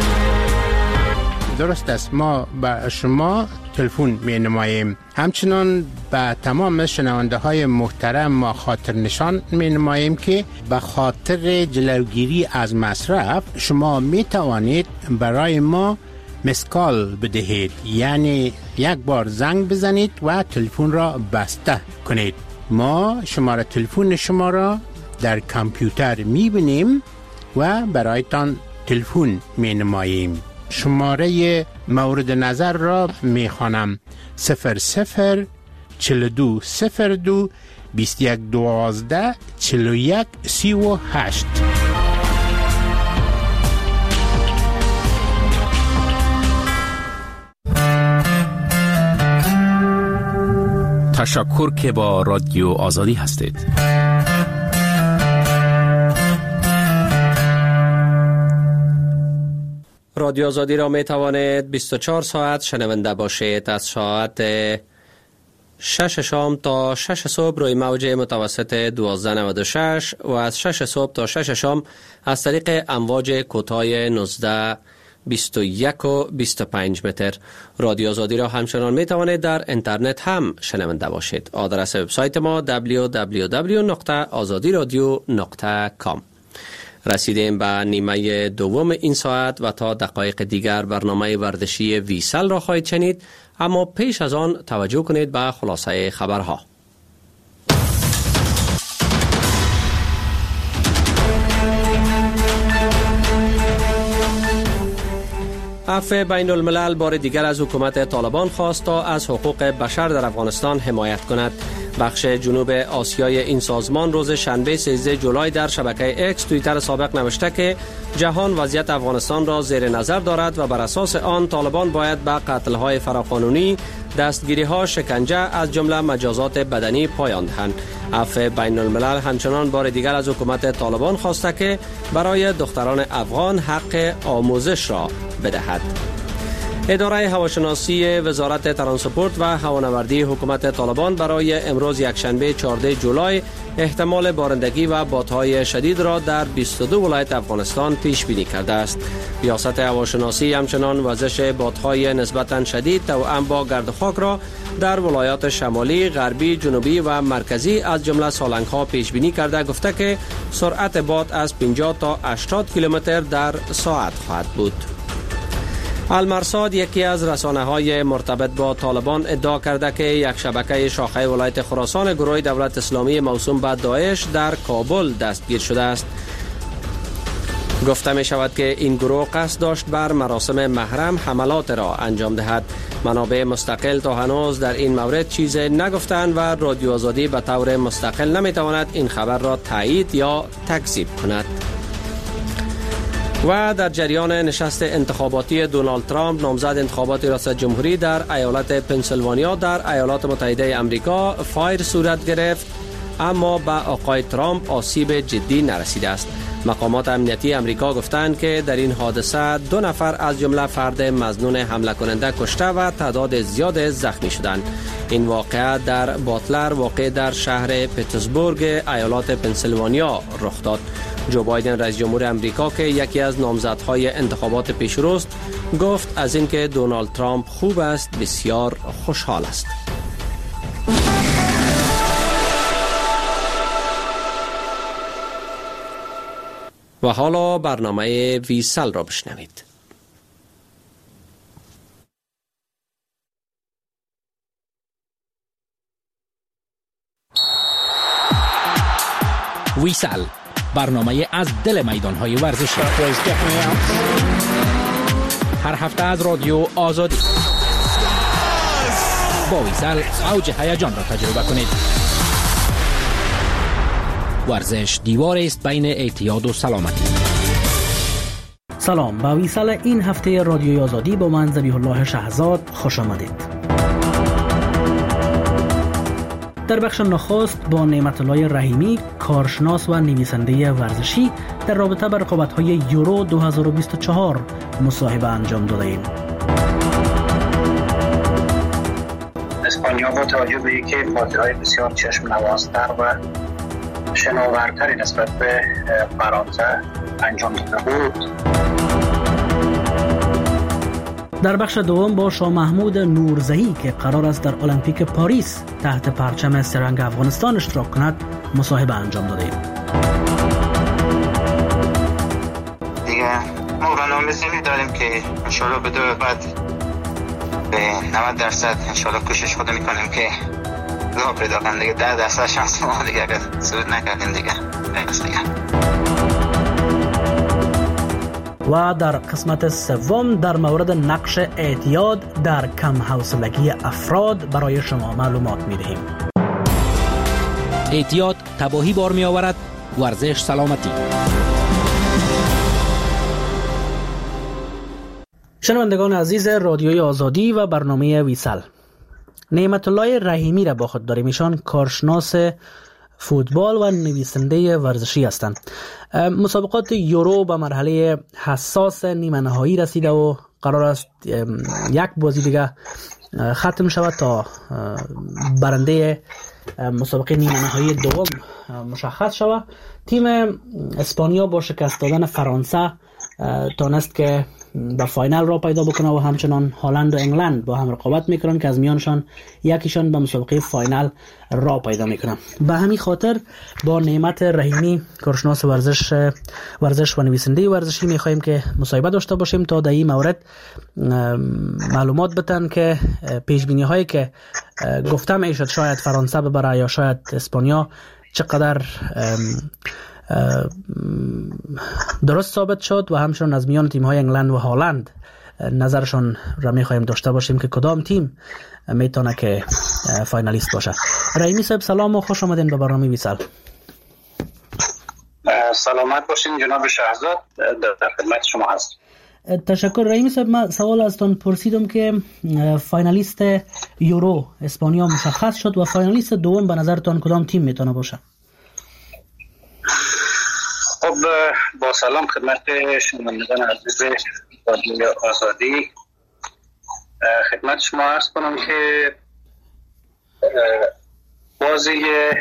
درست است، ما به شما تلفن می نماییم. همچنان به تمام شنونده های محترم ما خاطر نشان می نماییم که به خاطر جلوگیری از مصرف شما می توانید برای ما مسکال بدهید، یعنی یک بار زنگ بزنید و تلفن را بسته کنید. ما شماره تلفن شما را در کامپیوتر می بینیم و برایتان تلفن می نماییم. شماره مورد نظر را می خوانم: صفر صفر چل دو صفر دو بیست یک دوازده چل و یک سی و هشت. تشکر که با رادیو آزادی هستید. رادیو آزادی را می توانید بیست و چهار ساعت شنونده باشید. از ساعت شش شام تا شش صبح روی موج متوسط دوازده نود و شش و از شش صبح تا شش شام از طریق امواج کوتاه نوزده بیست و یک و بیست و پنج متر. رادیو آزادی را همچنان می توانید در اینترنت هم شنونده باشید. آدرس وبسایت ما دبلیو دبلیو دبلیو دات آزادی رادیو دات کام. رسیدیم به نیمه دوم این ساعت و تا دقایق دیگر برنامه ورزشی ویسل را خواهید شنید، اما پیش از آن توجه کنید به خلاصه خبرها. عفو بین الملل بار دیگر از حکومت طالبان خواست تا از حقوق بشر در افغانستان حمایت کند. بخش جنوب آسیای این سازمان روز شنبه سیزده جولای در شبکه اکس توییتر سابق نوشته که جهان وضعیت افغانستان را زیر نظر دارد و بر اساس آن طالبان باید به قتل‌های فراقانونی، دستگیری‌ها، شکنجه از جمله مجازات بدنی پایان دهند. عفو بین الملل همچنان بار دیگر از حکومت طالبان خواسته که برای دختران افغان حق آموزش را بدهد. اداره هواشناسی وزارت ترانسپورت و هوانوردی حکومت طالبان برای امروز یکشنبه چهاردهم جولای احتمال بارندگی و بادهای شدید را در بیست و دو ولایت افغانستان پیش بینی کرده است. ریاست هواشناسی همچنان وزش بادهای نسبتاً شدید توأم با گرد و خاک را در ولایات شمالی، غربی، جنوبی و مرکزی از جمله سالنگ‌ها پیش بینی کرده گفته که سرعت باد از پنجاه تا هشتاد کیلومتر در ساعت خواهد بود. المرصاد یکی از رسانه‌های مرتبط با طالبان ادعا کرده که یک شبکه شاخه ولایت خراسان گروه دولت اسلامی موسوم به داعش در کابل دستگیر شده است. گفته می شود که این گروه قصد داشت بر مراسم محرم حملات را انجام دهد. منابع مستقل تا هنوز در این مورد چیز نگفتند و رادیو آزادی به طور مستقل نمی تواند این خبر را تایید یا تکذیب کند. و در جریان نشست انتخاباتی دونالد ترامپ نامزد انتخابات ریاست جمهوری در ایالت پنسیلوانیا در ایالات متحده آمریکا فایر صورت گرفت، اما به آقای ترامپ آسیب جدی نرسیده است. مقامات امنیتی آمریکا گفتند که در این حادثه دو نفر از جمله فرد مظنون حمله کننده کشته و تعداد زیاد زخمی شدند. این واقعه در باتلر واقع در شهر پترزبورگ ایالات پنسیلوانیا رخ داد. جو بایدن رئیس جمهور آمریکا که یکی از نامزدهای انتخابات پیشروست گفت از اینکه دونالد ترامپ خوب است بسیار خوشحال است. و حالا برنامه ویسل را بشنوید. ویسل، برنامه از دل میدان‌های ورزشی. هر هفته از رادیو آزادی. با ویسل اوج هیجان را تجربه کنید. ورزش دیوار است بین اعتیاد و سلامتی. سلام، با ویسل این هفته رادیوی آزادی با من ذبیح الله شهزاد خوش آمدید. در بخش نخست با نعمت الله رحیمی، کارشناس و نویسنده ورزشی، در رابطه با رقابت‌های یورو دو هزار و بیست و چهار مصاحبه انجام دادیم. اسپانیا با توجه به اینکه بازی‌های بسیار چشم نوازتر و شناورتری نسبت به فرانسه انجام داده بود. در بخش دوم با شاه محمود نورزهی که قرار است در المپیک پاریس تحت پرچم سرنگ افغانستان اشتراک کند مصاحبه انجام دادیم. دیگه ما برنامه سیمی داریم که انشالله به دو بعد به نود درصد انشالله کوشش خود میکنیم که راه پیدا کنیم. دیگه ده درصد شانس ما دیگه اگر صعود نکردیم دیگه بس دیگه. و در قسمت سوم در مورد نقش اعتیاد در کم حوصلگی افراد برای شما معلومات می‌دهیم. اعتیاد تباهی بار می‌آورد، ورزش سلامتی. شنوندگان عزیز رادیوی آزادی و برنامه ویسل، نعمت الله رحیمی را با خود داریم. ایشان کارشناس فوتبال و نویسنده ورزشی هستند. مسابقات یورو به مرحله حساس نیمه نهایی رسیده و قرار است یک بازی دیگه ختم شود تا برنده مسابقه نیمه نهایی دوم مشخص شود. تیم اسپانیا با شکست دادن فرانسه تانست که به فاینال را پیدا بکنه و همچنان هالند و انگلند با هم رقابت میکنن که از میانشان یکیشان به مسابقه فاینال را پیدا میکنه. به همین خاطر با نعمت رحیمی کارشناس ورزش ورزش و نویسنده ورزشی میخواهیم که مصاحبه داشته باشیم تا در این مورد معلومات بتن که پیش بینی هایی که گفتم ایشد شاید فرانسه ببره یا شاید اسپانیا چقدر درست ثابت شد و همچنان از میان تیم های انگلند و هالند نظرشان را میخواهیم داشته باشیم که کدام تیم میتونه که فاینالیست باشه. رحیمی صاحب سلام و خوش آمدین به برنامه ویسال. سلامت باشین جناب شهزاد، در خدمت شما هست. تشکر رحیمی صاحب. من سوال ازتون پرسیدم که فاینالیست یورو اسپانیا مشخص شد و فاینالیست دوم به نظرتان کدام تیم میتونه باشه؟ خب با سلام خدمت شنوندگان عزیز رادیو آزادی، خدمت شما عرض کنم که بازی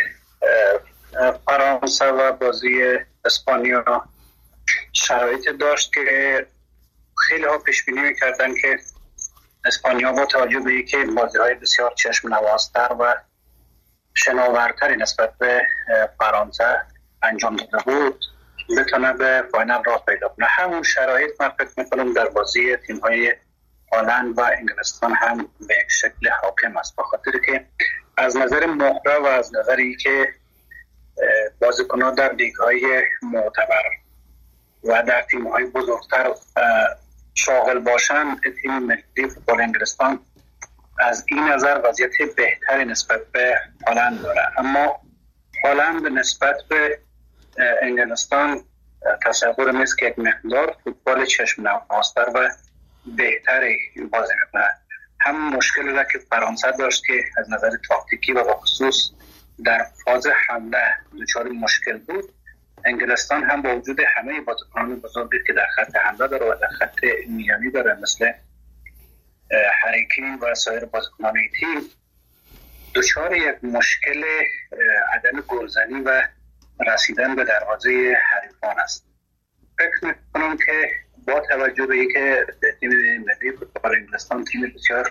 فرانسه و بازی اسپانیا شرایط داشت که خیلی ها پیش بینی می‌کردن که اسپانیا با توجه به اینکه بازی‌های بسیار چشم نوازتر و شناورتری نسبت به فرانسه انجام داده بود بتونه به فاینال راه پیدا کنه. همون شرایط من فکر میکنم در بازی تیم‌های هالند و انگلستان هم به یک شکل حاکم است، به خاطر که از نظر مهره و از نظر اینکه بازیکن‌ها در لیگ‌های معتبر و در تیم‌های بزرگتر شاغل باشن، تیم ملی فوتبال انگلستان از این نظر وضعیت بهتری نسبت به هالند داره. اما هالند نسبت به انگلستان تصور نیست که یک مقدار فوتبال چشم نوازتر و بهتری بازی میکنه. هم مشکلی را که فرانسه داشت که از نظر تاکتیکی و خصوص در فاز حمله دچار مشکل بود، انگلستان هم با وجود همه بازیکنان بزرگی که در خط حمله داره و در خط میانی داره مثل هری کین و سایر بازیکنان تیم، دچار یک مشکل عدم گلزنی و رسیدن به دروازه حریفان است. فکر میکنم که با توجه به اینکه تیم ملی فوتبال انگلستان تیم بسیار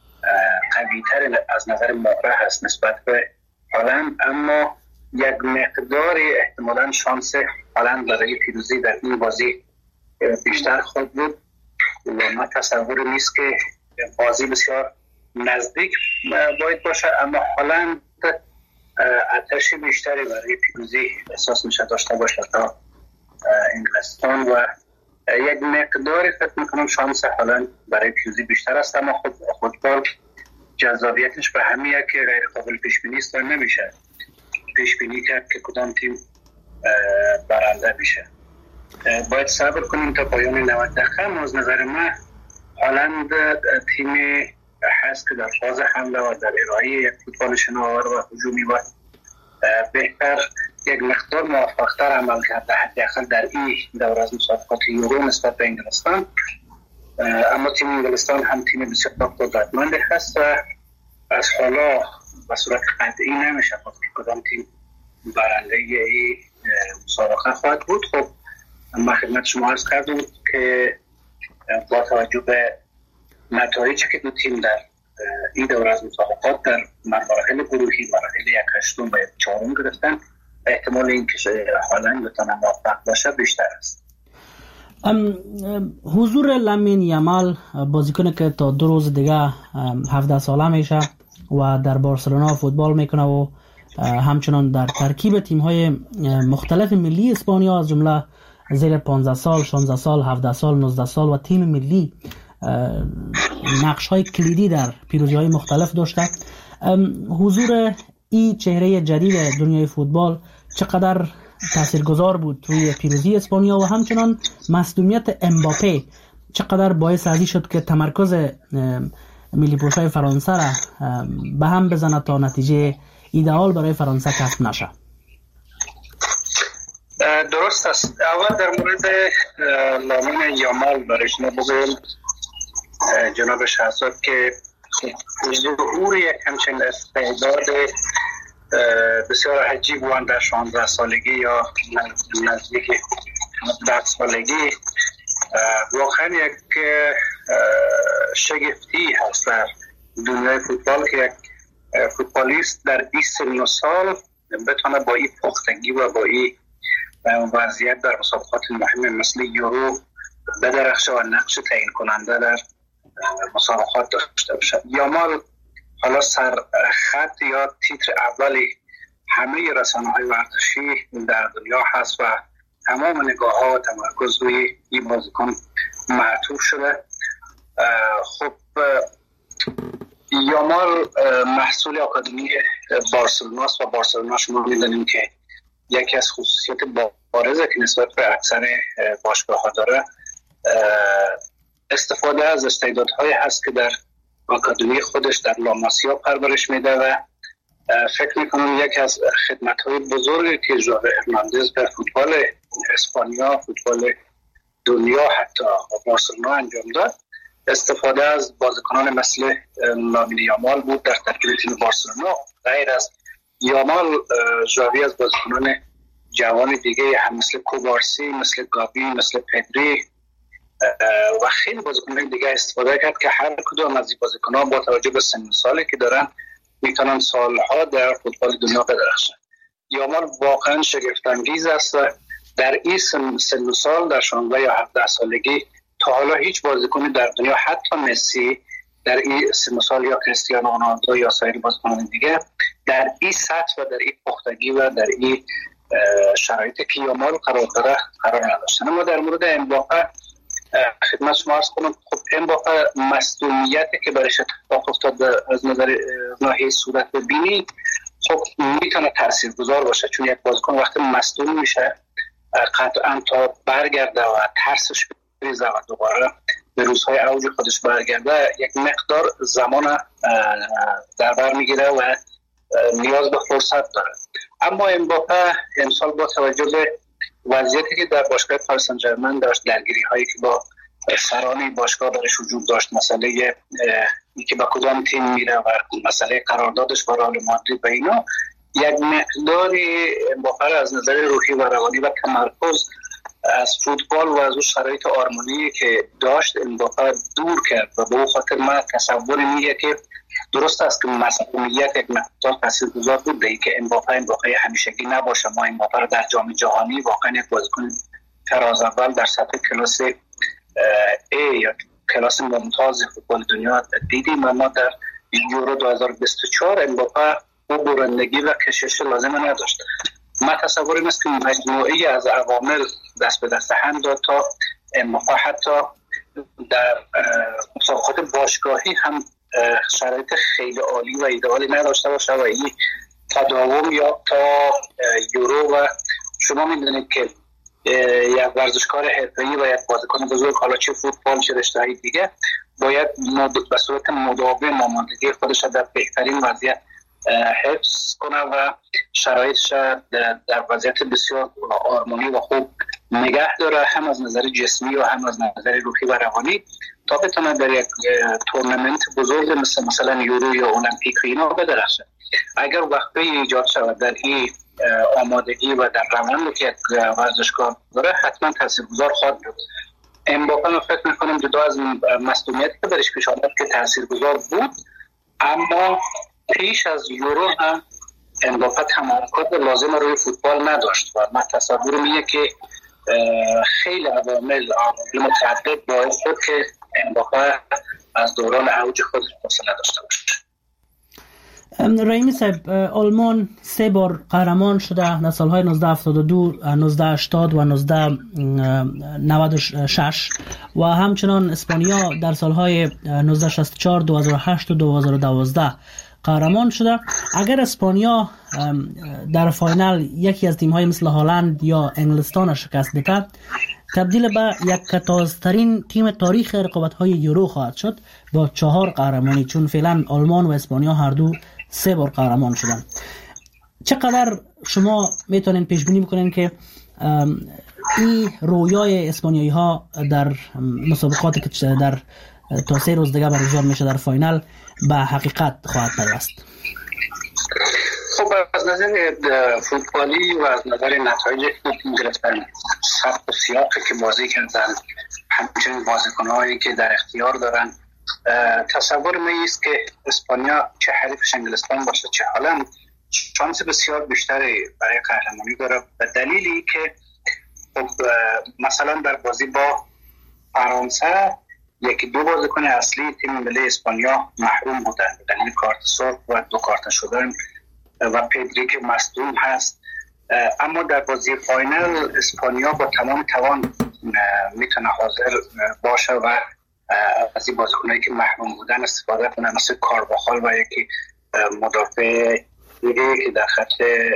قوی‌تر از نظر مهره هست نسبت به هالند، اما یک مقداری احتمالاً شانس هالند برای پیروزی در این بازی بیشتر خود بود و من تصور نیست که بازی بسیار نزدیک باید باشه، اما هالند آتش بیشتری برای پیروزی احساس میشه داشته باشه تا انگلستان و یک مقداری فکر میکنم شانس هالند برای پیروزی بیشتر است. اما خود فوتبال جذابیتش به همیه که غیر قابل پیش بینی است و نمیشه پیش بینی کرد که کدام تیم برنده میشه. باید صبر کنیم تا پایان نود دقیقه. از نظر من هالند تیمی هست که در فاز حمله و در ارائه یک فوتبال شناور و هجومی و بهتر یک مقدار موفق‌تر عمل کرده حداقل در این دوره از مسابقات یورو نسبت به انگلستان. اما تیم انگلستان هم تیم بسیار قدرتمند هست و از حالا به صورت قطعی نمیشه گفت که کدام تیم برنده این مسابقه خواهد بود. خب من خدمت شما عرض کردم که با توجه به نتایجی که دو تیم در این دوره از مسابقات در مراحل گروهی مراحل یک هشتم و یک چهارم گرفتن، احتمال اینکه هالند بتونه موفق باشه بیشتر است. حضور لامین یامال بازیکنی که تا دو روز دیگه هفده ساله میشه و در بارسلونا فوتبال میکنه و همچنان در ترکیب تیم‌های مختلف ملی اسپانیا از جمله زیر پانزده سال، شانزده سال، هفده سال، نوزده سال و تیم ملی نقش‌های کلیدی در پیروزی‌های مختلف داشته. حضور این چهره جدید دنیای فوتبال چقدر تاثیرگذار بود روی پیروزی اسپانیا و همچنان مصدومیت امباپه چقدر باعث ازی شد که تمرکز ملی پوشای فرانسه را به هم بزنه تا نتیجه ایدئال برای فرانسه کسب نشه؟ درست است. اول در مورد لامین یامال برای شما بگویم جناب شهزاد که ظهور یک همچین استعداد بسیار عجیب وان در شانزده سالگی یا نزدیک ده سالگی واقعا یک شگفتی هست در دنیای فوتبال که یک فوتبالیست در بیست و نه سال بتونه با این پختگی و با این وضعیت در مسابقات مهم مثل یورو بدرخشه و نقش تعیین کننده در مسابقات داشته باشد. یامال حالا سر خط یا تیتر اولی همه رسانه‌های ورزشی در دنیا هست و تمام نگاه ها و تمرکز روی این بازیکن معطوف شده. خب یامال محصول آکادمی بارسلوناست و بارسلونا شما می‌دونیم که یکی از خصوصیت بارزه که نسبت به اکثر باشگاه ها داره استفاده از استعدادهایی هست که در آکادمی خودش در لاماسیا پرورش میده و فکر میکنم یکی از خدمت‌های بزرگی که ژاوی هرناندز به فوتبال اسپانیا، فوتبال دنیا حتی بارسلونا انجام داد استفاده از بازیکنان مثل لامین یامال بود در ترکیب تیم بارسلونا. غیر از یامال ژاوی از بازیکنان جوان دیگه هم مثل کوبارسی، مثل گابی، مثل پدری و خیلی بازیکنان دیگه استفاده کرد که هر کدوم از این بازیکنان با توجه به سن سالی که دارن میتونن سالها در فوتبال دنیا بدرخشن. یامال واقعا شگفت انگیز است. در این سن, سن سال در شانزده یا هفده سالگی تا حالا هیچ بازیکنی در دنیا حتی مسی در این سن سال یا کریستیانو رونالدو یا سایر بازیکنان دیگه در این سطح و در این پختگی و در این شرایطی که یامال قرار داره قرار نداشتن. اما در مورد امباپه خدمت شما عرض کنم، خب امباپه مصدومیتی که برایش اتفاق افتاد از نظر ناحیه صورت ببینی خب میتونه تاثیرگذار باشه، چون یک بازیکن وقتی مصدوم میشه قطعا تا برگرده و ترسش بریزه و دوباره به روزهای اوج خودش برگرده یک مقدار زمان در بر میگیره و نیاز به فرصت داره. اما امباپه امسال با توجه به وضعیتی که در باشگاه پاریس سن ژرمن داشت، درگیری هایی که با سران باشگاه درش وجود داشت، مسئله اینکه با کدام تیم میره و مسئله قراردادش با رئال مادرید و اینا، یک مقداری امباپه از نظر روحی و روانی و تمرکز از فوتبال و از اون شرایط آرمانی که داشت امباپه دور کرد و به اون خاطر من تصور میگه که درست است که مسئولیت یک مقدار تاثیرگذار بود به اینکه امباپه امباپه همیشگی نباشه. ما امباپه رو در جام جهانی واقعا یک بازیکن فراز اول در سطح کلاس A یا کلاس ممتاز فوتبال دنیا دیدیم، اما در یورو دو هزار و بیست و چهار امباپه اون برندگی و کشش لازم نداشت. من تصور این است که مجموعی از عوامل دست به دست هم داد تا امباپه حتی در مسابقات باشگاهی هم شرایط خیلی عالی و ایدئالی نداشته باشه و این تداوم یا تا یورو و شما میدونید که یک ورزشکار حرفه‌ای و یک بازیکن بزرگ حالا چه فوتبال چه رشته‌های دیگه باید به صورت مداوم آمادگی خودش در بهترین وضعیت حفظ کنه و شرایطش در وضعیت بسیار آرمانی و خوب نگه داره، هم از نظر جسمی و هم از نظر روحی و روانی، تا بتونه در یک تورنمنت بزرگ مثل مثلا یورو یا المپیک اینا بدرخشه. اگر وقتی ایجاد شود در این آمادگی و در روند که یک ورزشکار داره حتما تاثیرگذار خواهد بود. امباپه من فکر میکنم جدا از مصدومیتی که برش پیش آمد که تاثیرگذار بود، اما پیش از یورو هم امباپه تمرکز لازم روی فوتبال نداشت و من تصورم اینه که خیلی عوامل متعدد باعث شد که امباپه از دوران اوج خودش فاصله داشته باشه. رحیمی صاحب، آلمان سه بار قهرمان شده در سالهای نوزده هفتاد و دو، نوزده هشتاد و نوزده نود و شش و همچنان اسپانیا در سالهای نوزده شصت و چهار، دو هزار و هشت و دو هزار و دوازده قهرمان شده. اگر اسپانیا در فاینال یکی از تیم‌های مثل هالند یا انگلستان شکست بده، تبدیل به یک کتازترین تیم تاریخ رقابت‌های یورو خواهد شد با چهار قهرمانی، چون فعلا آلمان و اسپانیا هر دو سه بار قهرمان شدن. چقدر شما میتونین پیش بینی بکنین که این رویای اسپانیایی ها در مسابقاتی که در تا سه روز دیگه برگزار میشه در فاینال به حقیقت خواهد پیوست؟ خب از نظر فوتبالی و از نظر نتایج که گرفتن، سبک و سیاقی که بازی کردن، همچنین بازیکن‌هایی که در اختیار دارن. تصور من است که اسپانیا چه حریفش انگلستان باشه چه هلند شانس بسیار بیشتری برای قهرمانی داره، به دلیلی که خب مثلا در بازی با فرانسه یکی دو بازیکن اصلی تیم ملی اسپانیا محروم بودن به دلیل کارت سرخ و دو کارت شدن و پدری که مصدوم هست، اما در بازی فاینال اسپانیا با تمام توان میتونه حاضر باشه و از این بازیکنایی که محروم بودن استفاده کنه، مثل کارواخال و یکی مدافع دیگه که در خط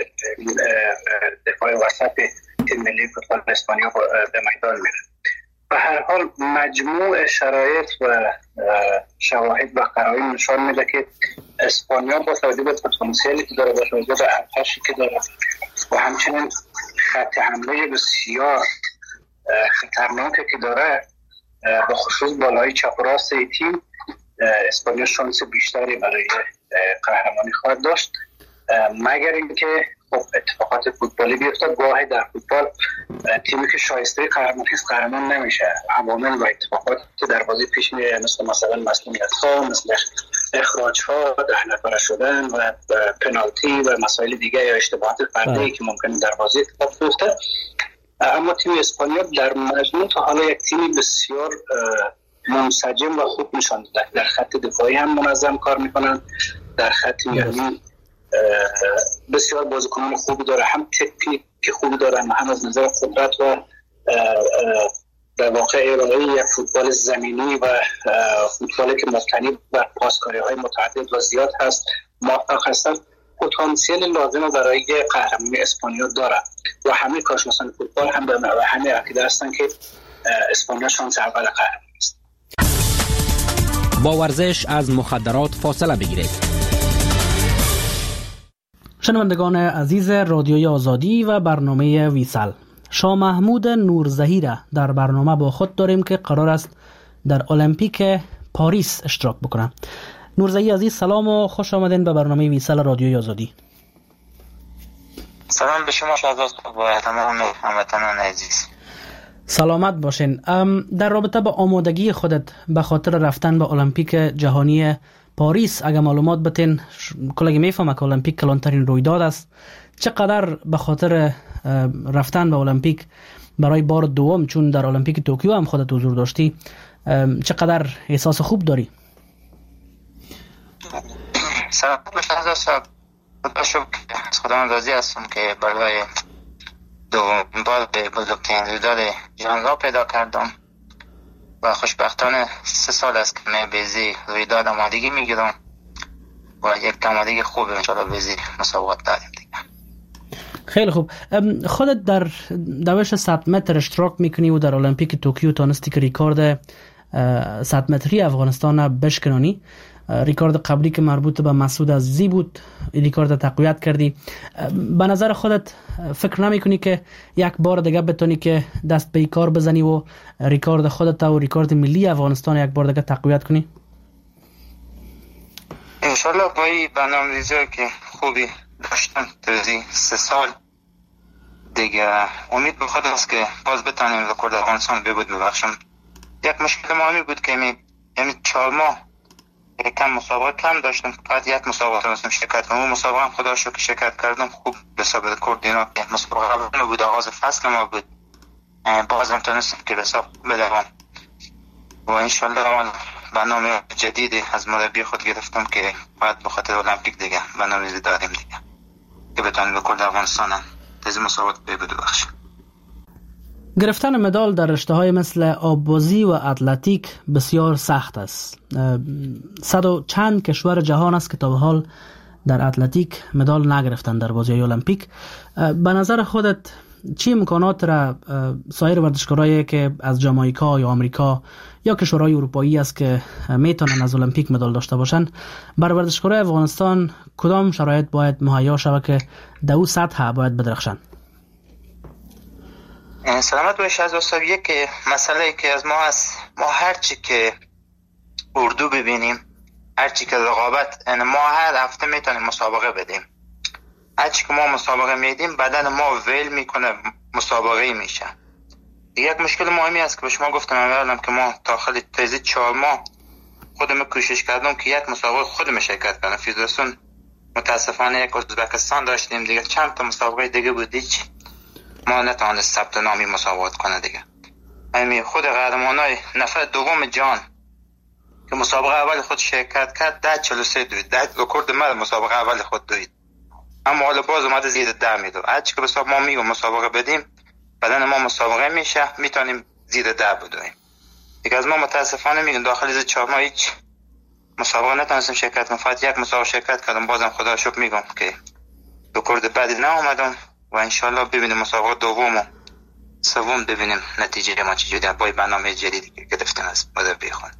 دفاع وسط تیم ملی فوتبال اسپانیا به میدان میره. به هر حال مجموع شرایط و شواهد و قرائن نشان میده که اسپانیا با توجه به پتانسیلی که داره، با توجه به ارتشی که داره و همچنین خط حمله بسیار خطرناکی که داره، به خصوص بالای چپ و راست تیم، اسپانیا شانس بیشتری برای قهرمانی خواهد داشت، مگر اینکه خب اتفاقات فوتبالی بیفته. گاهی در فوتبال تیمی که شایسته قهرمانی است قهرمان نمیشه، عوامل و اتفاقاتی که در بازی پیش میاد مثل مثلا مسئولیت‌ها، مثل اخراج‌ها، ده نفره شدن و پنالتی و مسائل دیگه یا اشتباهات فردی که ممکنه در بازی اتفاق بیفته، اما تیم اسپانیا در مجموع تا حالا یک تیم بسیار منسجم و خوب نشان داده. در خط دفاعی هم منظم کار میکنن، در خط میانی بسیار بازیکنان خوبی داره، هم تکنیک که خوبی دارن، هم از نظر قدرت و در واقع ارائه یک فوتبال زمینی و فوتبالی که مبتنی بر پاسکاری‌های متعدد و زیاد هست موفق هستن. پتانسیل لازم برای قهرمانی اسپانیا داره و همه کارشناسان فوتبال هم به همه عقیده هستن که اسپانیا شانس اول قهرمانی است. با ورزش از مخدرات فاصله بگیرید. شنوندگان عزیز رادیوی آزادی و برنامه ویسال، شاه محمود نورزهی را در برنامه با خود داریم که قرار است در المپیک پاریس اشتراک بکنه. نورزهی عزیز سلام و خوش آمدین به برنامه ویسال رادیوی آزادی. سلام به شما شاداست و تمام هموطنان عزیز. سلامت باشین. در رابطه با آمادگی خودت به خاطر رفتن به المپیک جهانی پاریس اگه معلومات بتین، کلگی میفهمه که المپیک کلانترین رویداد است، چقدر به خاطر رفتن به المپیک برای بار دوم، چون در المپیک توکیو هم خودت حضور داشتی، چقدر احساس خوب داری؟ سلام بشه صاحب، باشم که از خودم راضی هستم که برای دوم بار به بزرگترین رویداد جهان را پیدا کردم و خوشبختانه سه سال است که من بیزی رویداد آمادگی میگیرم و یک آمادگی خوب انشاءالله بیزی مسابقات داریم دیگه. خیلی خوب. خودت در دوش صد متر اشتراک میکنی و در المپیک توکیو تانستی که ریکارد صد متری افغانستان بشکنانی. ریکارد قبلی که مربوط به مسعود عزیزی بود، ریکارد تقویت کردی. به نظر خودت فکر نمی کنی که یک بار دیگه بتونی که دست به این کار بزنی و ریکارد خودت و ریکارد ملی افغانستان یک بار دیگه تقویت کنی؟ انشالله با این برنامه‌ریزی که خوبی داشتم توی سه سال دیگه امید به خود است که باز بتونیم ریکارد افغانستان ببود ببخشم. یک مشکل مهمی بود که می یعنی چهار ماه کم مسابقه کم داشتم، فقط یک مسابقه داشتم شرکت کنم. اون مسابقه هم خدا شکر شرکت کردم، خوب به حساب رکورد اینا مسابقه قبل بود، آغاز فصل ما بود، بازم تونستم که به حساب بدوام و انشالله برنامه جدیدی از مربی خود گرفتم که باید به خاطر المپیک دیگه برنامه‌ریزی داریم دیگه که بتونیم رکورد افغانستان از مسابقات ببود بخش. گرفتن مدال در رشته‌های مثل آببازی و اتلتیک بسیار سخت است. صد و چند کشور جهان است که تا به حال در اتلتیک مدال نگرفتن در بازی‌های المپیک. به نظر خودت چی امکانات را سایر ورزشکارایی که از جامائیکا یا آمریکا یا کشورهای اروپایی است که میتونن از المپیک مدال داشته باشن، بر ورزشکارای افغانستان کدام شرایط باید مهیا شود که در اون سطح باید بدرخشن؟ سلامت باشید از استاد. یک مسئله که از ما هست، ما هرچی که اردو ببینیم، هرچی که رقابت، یعنی ما هر هفته میتونیم مسابقه بدیم، هرچی که ما مسابقه میدیم بدن ما ویل میکنه، مسابقه میشه. یک مشکل مهمی است که به شما گفتم اولم که ما داخل تیزی چهار ماه خودم کوشش کردم که یک مسابقه خودم شرکت کنم. فدراسیون متاسفانه یک ازبکستان داشتیم دیگه، چند تا مسابقه دیگه بود هیچ ما نتوانست ثبت نامی مسابقات کنه دیگه. همین خود قهرمانای نفر دوم جان که مسابقه اول خود شرکت کرد ده چهل و سه دوید، ده رکورد مرد مسابقه اول خود دوید، اما حالا باز اومده زیر ده میدو. هرچی که بساب ما میگم مسابقه بدیم بدن ما مسابقه میشه میتونیم زیر ده بدویم دیگه. از ما متاسفانه میگم داخل از چهار ماه هیچ مسابقه نتونستم شرکت کنم، فقط یک مسابقه شرکت کردم، بازم خدا شکر میگم که رکورد بعدی ناومدم و انشالله ببینیم مسابقه دوم و سوم ببینیم نتیجه ما چجوری با برنامه جدیدی که گرفتیم از مربی خود.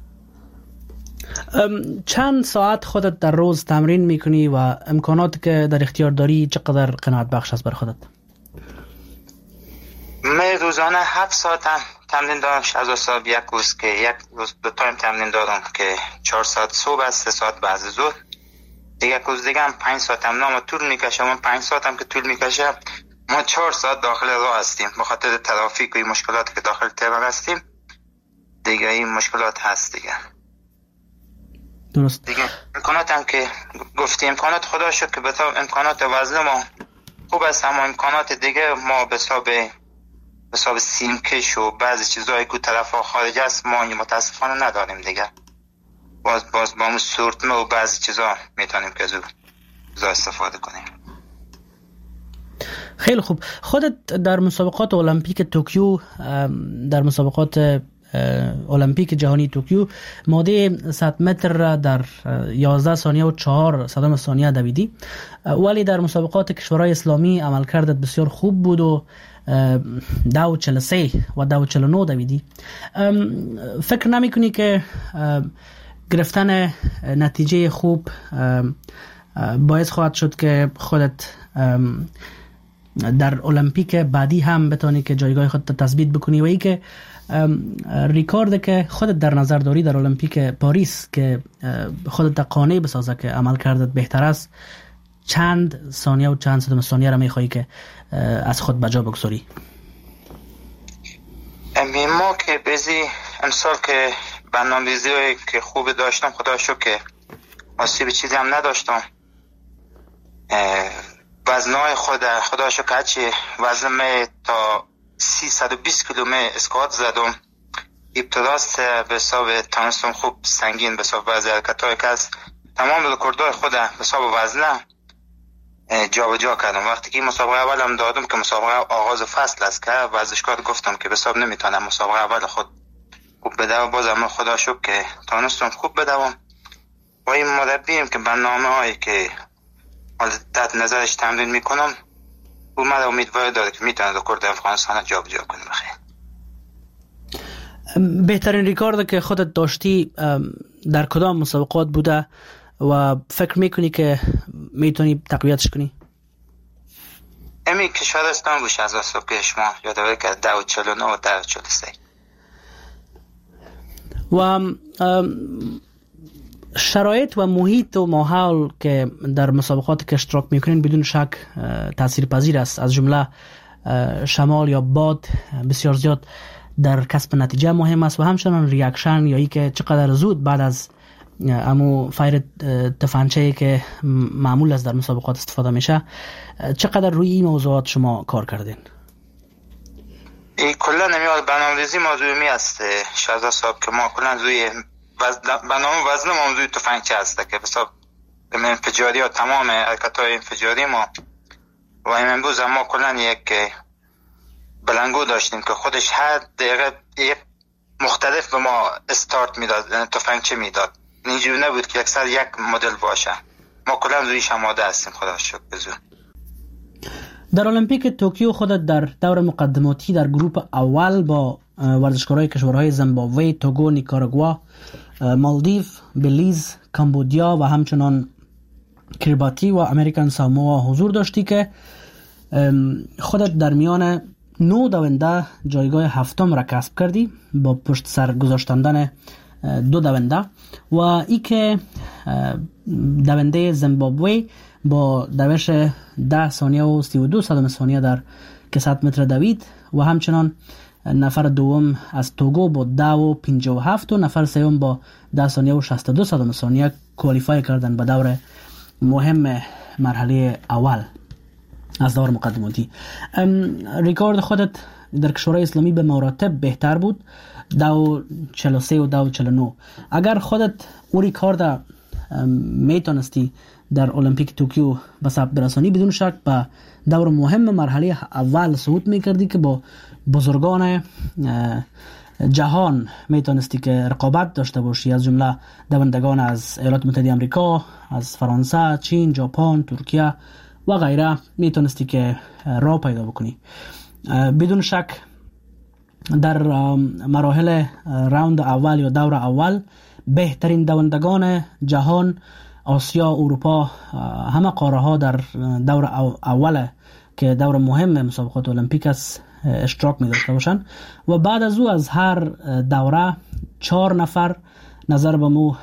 چند ساعت خودت در روز تمرین میکنی و امکاناتی که در اختیار داری چقدر قناعت بخش است بر خودت؟ من روزانه هفت ساعت هم تمرین دارم. از صبح یک روز که یک روز دو تایم تمرین دارم که چهار ساعت صبح است، سه ساعت بعد از ظهر. دیگه روز دیگه هم پنج ساعت هم نام طول میکشه. من پنج ساعت هم که طول میکشه ما چهار ساعت داخل راه هستیم به خاطر ترافیک و این مشکلاتی که داخل تهران هستیم دیگه. این مشکلات هست دیگه. درست. دیگه امکانات هم که گفتی امکانات خدا شکر که بتا امکانات وزن ما خوب است، اما امکانات دیگه ما به حساب به حساب سیمکش و بعضی چیزایی که طرف خارج است ما متاسفانه نداریم دیگه. باز باز با اون سورتمه و بعضی چیزا میتونیم که از اون استفاده کنیم. خیلی خوب. خودت در مسابقات المپیک توکیو، در مسابقات المپیک جهانی توکیو ماده صد متر را در یازده ثانیه و چهار صدم ثانیه دویدی، ولی در مسابقات کشورهای اسلامی عملکردت بسیار خوب بود و دو و چهل و سه و دو و چهل و نه دویدی. فکر نمی کنی که گرفتن نتیجه خوب باعث خواهد شد که خودت در المپیک بعدی هم بتانی که جایگاه خودت تثبیت بکنی و ای که ریکارد که خودت در نظر داری در المپیک پاریس که خودت قانع بسازه که عمل کردت بهتر است، چند ثانیه و چند صدم ثانیه را میخوایی که از خود بجا بگذاری؟ امی ما که بزی امسال که برنامه‌ریزی که خوب داشتم خدا شکر که آسیب چیزی هم نداشتم. وزنهای خود خدا شکر هرچی وزن می تا سیصد و بیست کیلومتر اسکوات زدم. ابتداست به حساب تانستم خوب سنگین به حساب بعضی حرکت‌های که از تمام رکوردهای خود به حساب وزنه جا و جا کردم. وقتی که مسابقه اولم دادم که مسابقه آغاز فصل است که ورزشکار گفتم که به حساب نمیتونم مسابقه اول خود خوب بدوم، بازم خدا شکر که تانستم خوب بدوم. و این مربیم که برنامه هایی که تحت نظرش تمرین میکنم او من امیدوار داره که میتونه رکورد افغانستان جا بجا کنه. بخیر. بهترین ریکارد که خودت داشتی در کدام مسابقات بوده و فکر میکنی که میتونی تقویتش کنی؟ امی کشورستان بوش از اصلا که شما یادواری که دو و چل و نه و دو و چل و سه. و شرایط و محیط و ماحول که در مسابقات که اشتراک میکنین بدون شک تأثیر پذیر است، از جمله شمال یا باد بسیار زیاد در کسب نتیجه مهم است و همچنان ریاکشن یا ای که چقدر زود بعد از امو فایر تفنگچه‌ای که معمول است در مسابقات استفاده میشه، چقدر روی این موضوعات شما کار کردین؟ ای کلا نمیاد برنامه‌ریزی موضوعی است شازده صاحب که ما کلا روی برنامه وزن موضوع تفنگچه هست که حساب انفجاری ها تمام حرکت‌های انفجاری ما و امروز ما کلا یک بلنگو داشتیم که خودش هر دقیقه یک مختلف به ما استارت میداد، تفنگچه میداد. اینجوری نبود که اکثر یک مدل باشه. ما کلا رویش آماده هستیم خدا شکر بزرگ. در المپیک توکیو خودت در دور مقدماتی در گروه اول با ورزشکارای کشورهای زیمبابوه، توگو، نیکاراگوا، مالدیو، بلیز، کامبودیا و همچنان کریباتی و امریکن ساموا حضور داشتی که خودت در میان نو دونده جایگاه هفتم را کسب کردی با پشت سر گذاشتندن دو دونده و ای که دونده زیمبابوه با دوش ده ثانیه و سی و دو صدم ثانیه در کسات متر دوید و همچنان نفر دوم از توگو با ده و پنجاه و هفت و نفر سوم با ده ثانیه و شصت و دو صدم ثانیه کوالیفای کردن به دور مهم مرحله اول از دور مقدماتی. ریکورد خودت در کشورهای اسلامی به مراتب بهتر بود، دو و چهل و سه و دو و چهل و نه. اگر خودت او ریکورد میتونستی در المپیک توکیو به ثبت برسانی، بدون شک به دور مهم مرحله اول صعود میکردی که با بزرگان جهان میتونستی که رقابت داشته باشی، از جمله دوندگان از ایالات متحده آمریکا، از فرانسه، چین، ژاپن، ترکیه و غیره میتونستی که راه پیدا بکنی. بدون شک در مراحل راوند اول یا دور اول بهترین دوندگان جهان، آسیا، اروپا، همه قاره ها در دور اول که دور مهم مسابقات المپیک است اشتراک می داشته باشند و بعد از او از هر دوره چهار نفر نظر به مو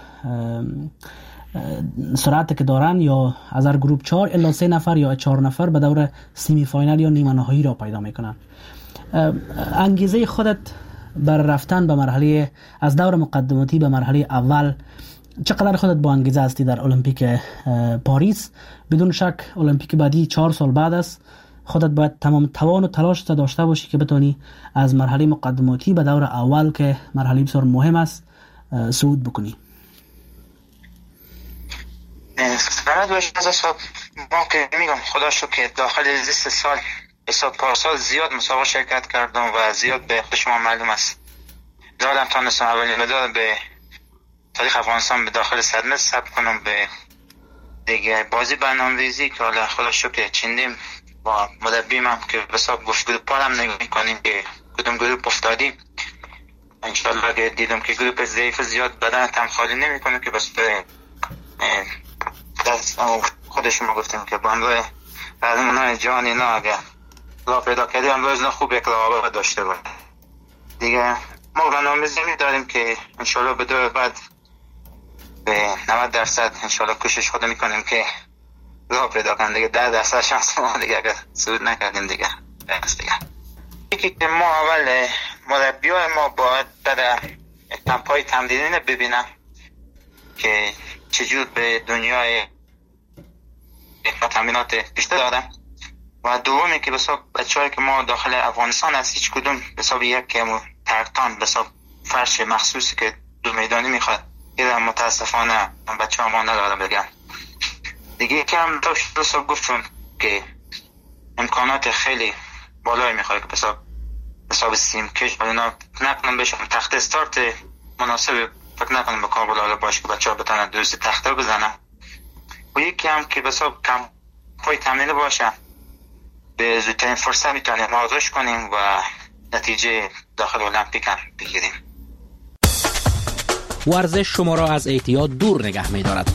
سرعت که دارن یا از هر گروپ چهار الا سه نفر یا چهار نفر به دور سیمی فاینال یا نیمه نهایی را پیدا میکنن. انگیزه خودت بر رفتن به مرحله از دور مقدماتی به مرحله اول چقدر خودت با انگیزه هستی در المپیک پاریس؟ بدون شک المپیک بعدی چهار سال بعد است. خودت باید تمام توان و تلاش داشته باشی که بتونی از مرحله مقدماتی به دور اول که مرحله بسیار مهم است صعود بکنی. سلامت باشید از اصحاب. ما که میگم خدا شکر که داخل لیست سال حساب پارسال زیاد مسابقه شرکت کردم و زیاد به خود شما معلوم است دادم تانستم اولین مدال به تاریخ افغانستان به داخل صد متر ثبت کنم. به دیگه بازی برنامه‌ریزی که حالا خدا شکر چندیم با مربیم هم که حساب گفت گروپ هم نگاه میکنیم که کدوم گروپ افتادیم. انشالله اگه دیدم که گروپ ضعیف زیاد بدن هم خالی نمیکنه که بس به خودش ما گفتیم که با همراه قهرمانان جهان اینا اگه راه پیدا کردیم هم روزنا خوب یک رقابت داشته باید. دیگه ما برنامه‌ریزی داریم که انشالله به دور بعد به نود درصد انشالله کوشش خود میکنیم که راه پیدا کنیم. دیگه ده درصد شانس ما دیگه اگر صعود نکردیم دیگه بس دیگه. یکی که ما اول مربیای ما باید در کمپای تمرینی ببینم که چجور به دنیای تمرینات بیشتر دارم و دومی که بساب بچه‌هایی که ما داخل افغانستان از هیچ کدوم بساب یک ترکتان بساب فرش مخصوصی که دو میدانی میخواد یه متاسفانه بچه ها ما ندارم بگم. دیگه یکم داشت بساب گفتم که امکانات خیلی بالایی میخواد که بساب بساب سیم کش اینا نکنم بشم تخت استارت مناسب فکر نکنم به کابل حالا باشه که بچه ها بتانن درستی تخته بزنن و یکی هم که بساب کم پای تمرین باشه به زودترین فرصت میتونیم آغاز کنیم و نتیجه داخل المپیک هم بگیریم. ورزش شما را از اعتیاد دور نگه می‌دارد.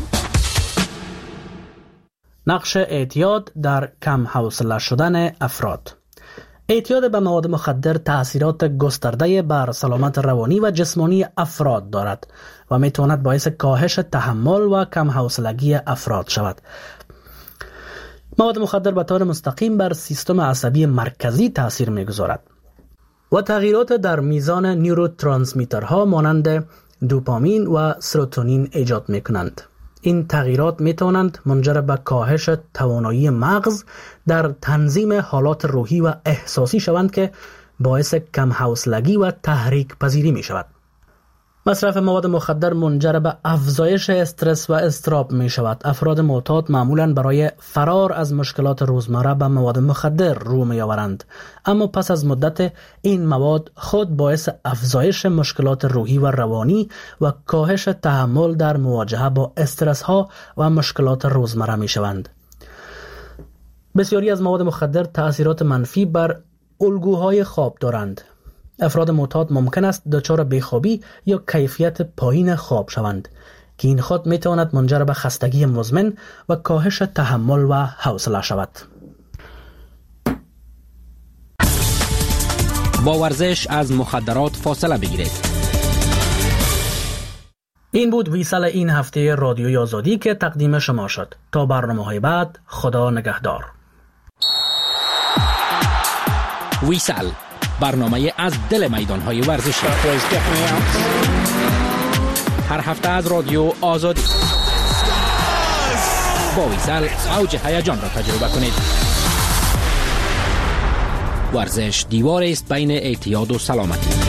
نقش اعتیاد در کم حوصله شدن افراد. اعتیاد به مواد مخدر تأثیرات گسترده بر سلامت روانی و جسمانی افراد دارد و میتواند باعث کاهش تحمل و کم حوصلگی افراد شود. مواد مخدر به طور مستقیم بر سیستم عصبی مرکزی تأثیر میگذارد و تغییرات در میزان نیوروترانسمیترها مانند دوپامین و سروتونین ایجاد میکنند. این تغییرات میتوانند منجر به کاهش توانایی مغز در تنظیم حالات روحی و احساسی شوند که باعث کم حوصلگی و تحریک پذیری می شود. مصرف مواد مخدر منجر به افزایش استرس و اضطراب می شود. افراد معتاد معمولاً برای فرار از مشکلات روزمره به مواد مخدر رو می آورند، اما پس از مدت این مواد خود باعث افزایش مشکلات روحی و روانی و کاهش تحمل در مواجهه با استرس ها و مشکلات روزمره می شوند. بسیاری از مواد مخدر تأثیرات منفی بر الگوهای خواب دارند. افراد معتاد ممکن است دچار بیخوابی یا کیفیت پایین خواب شوند که این خود می تواند منجر به خستگی مزمن و کاهش تحمل و حوصله شود. با ورزش از مخدرات فاصله بگیرید. این بود ویسال این هفته رادیوی آزادی که تقدیم شما شد. تا برنامه‌های بعد، خدا نگهدار. ویسال برنامه از دل میدان‌های ورزشی. هر هفته از رادیو آزادی با ویسل اوج هیجان را تجربه کنید. ورزش دیواری است بین اعتیاد و سلامتی.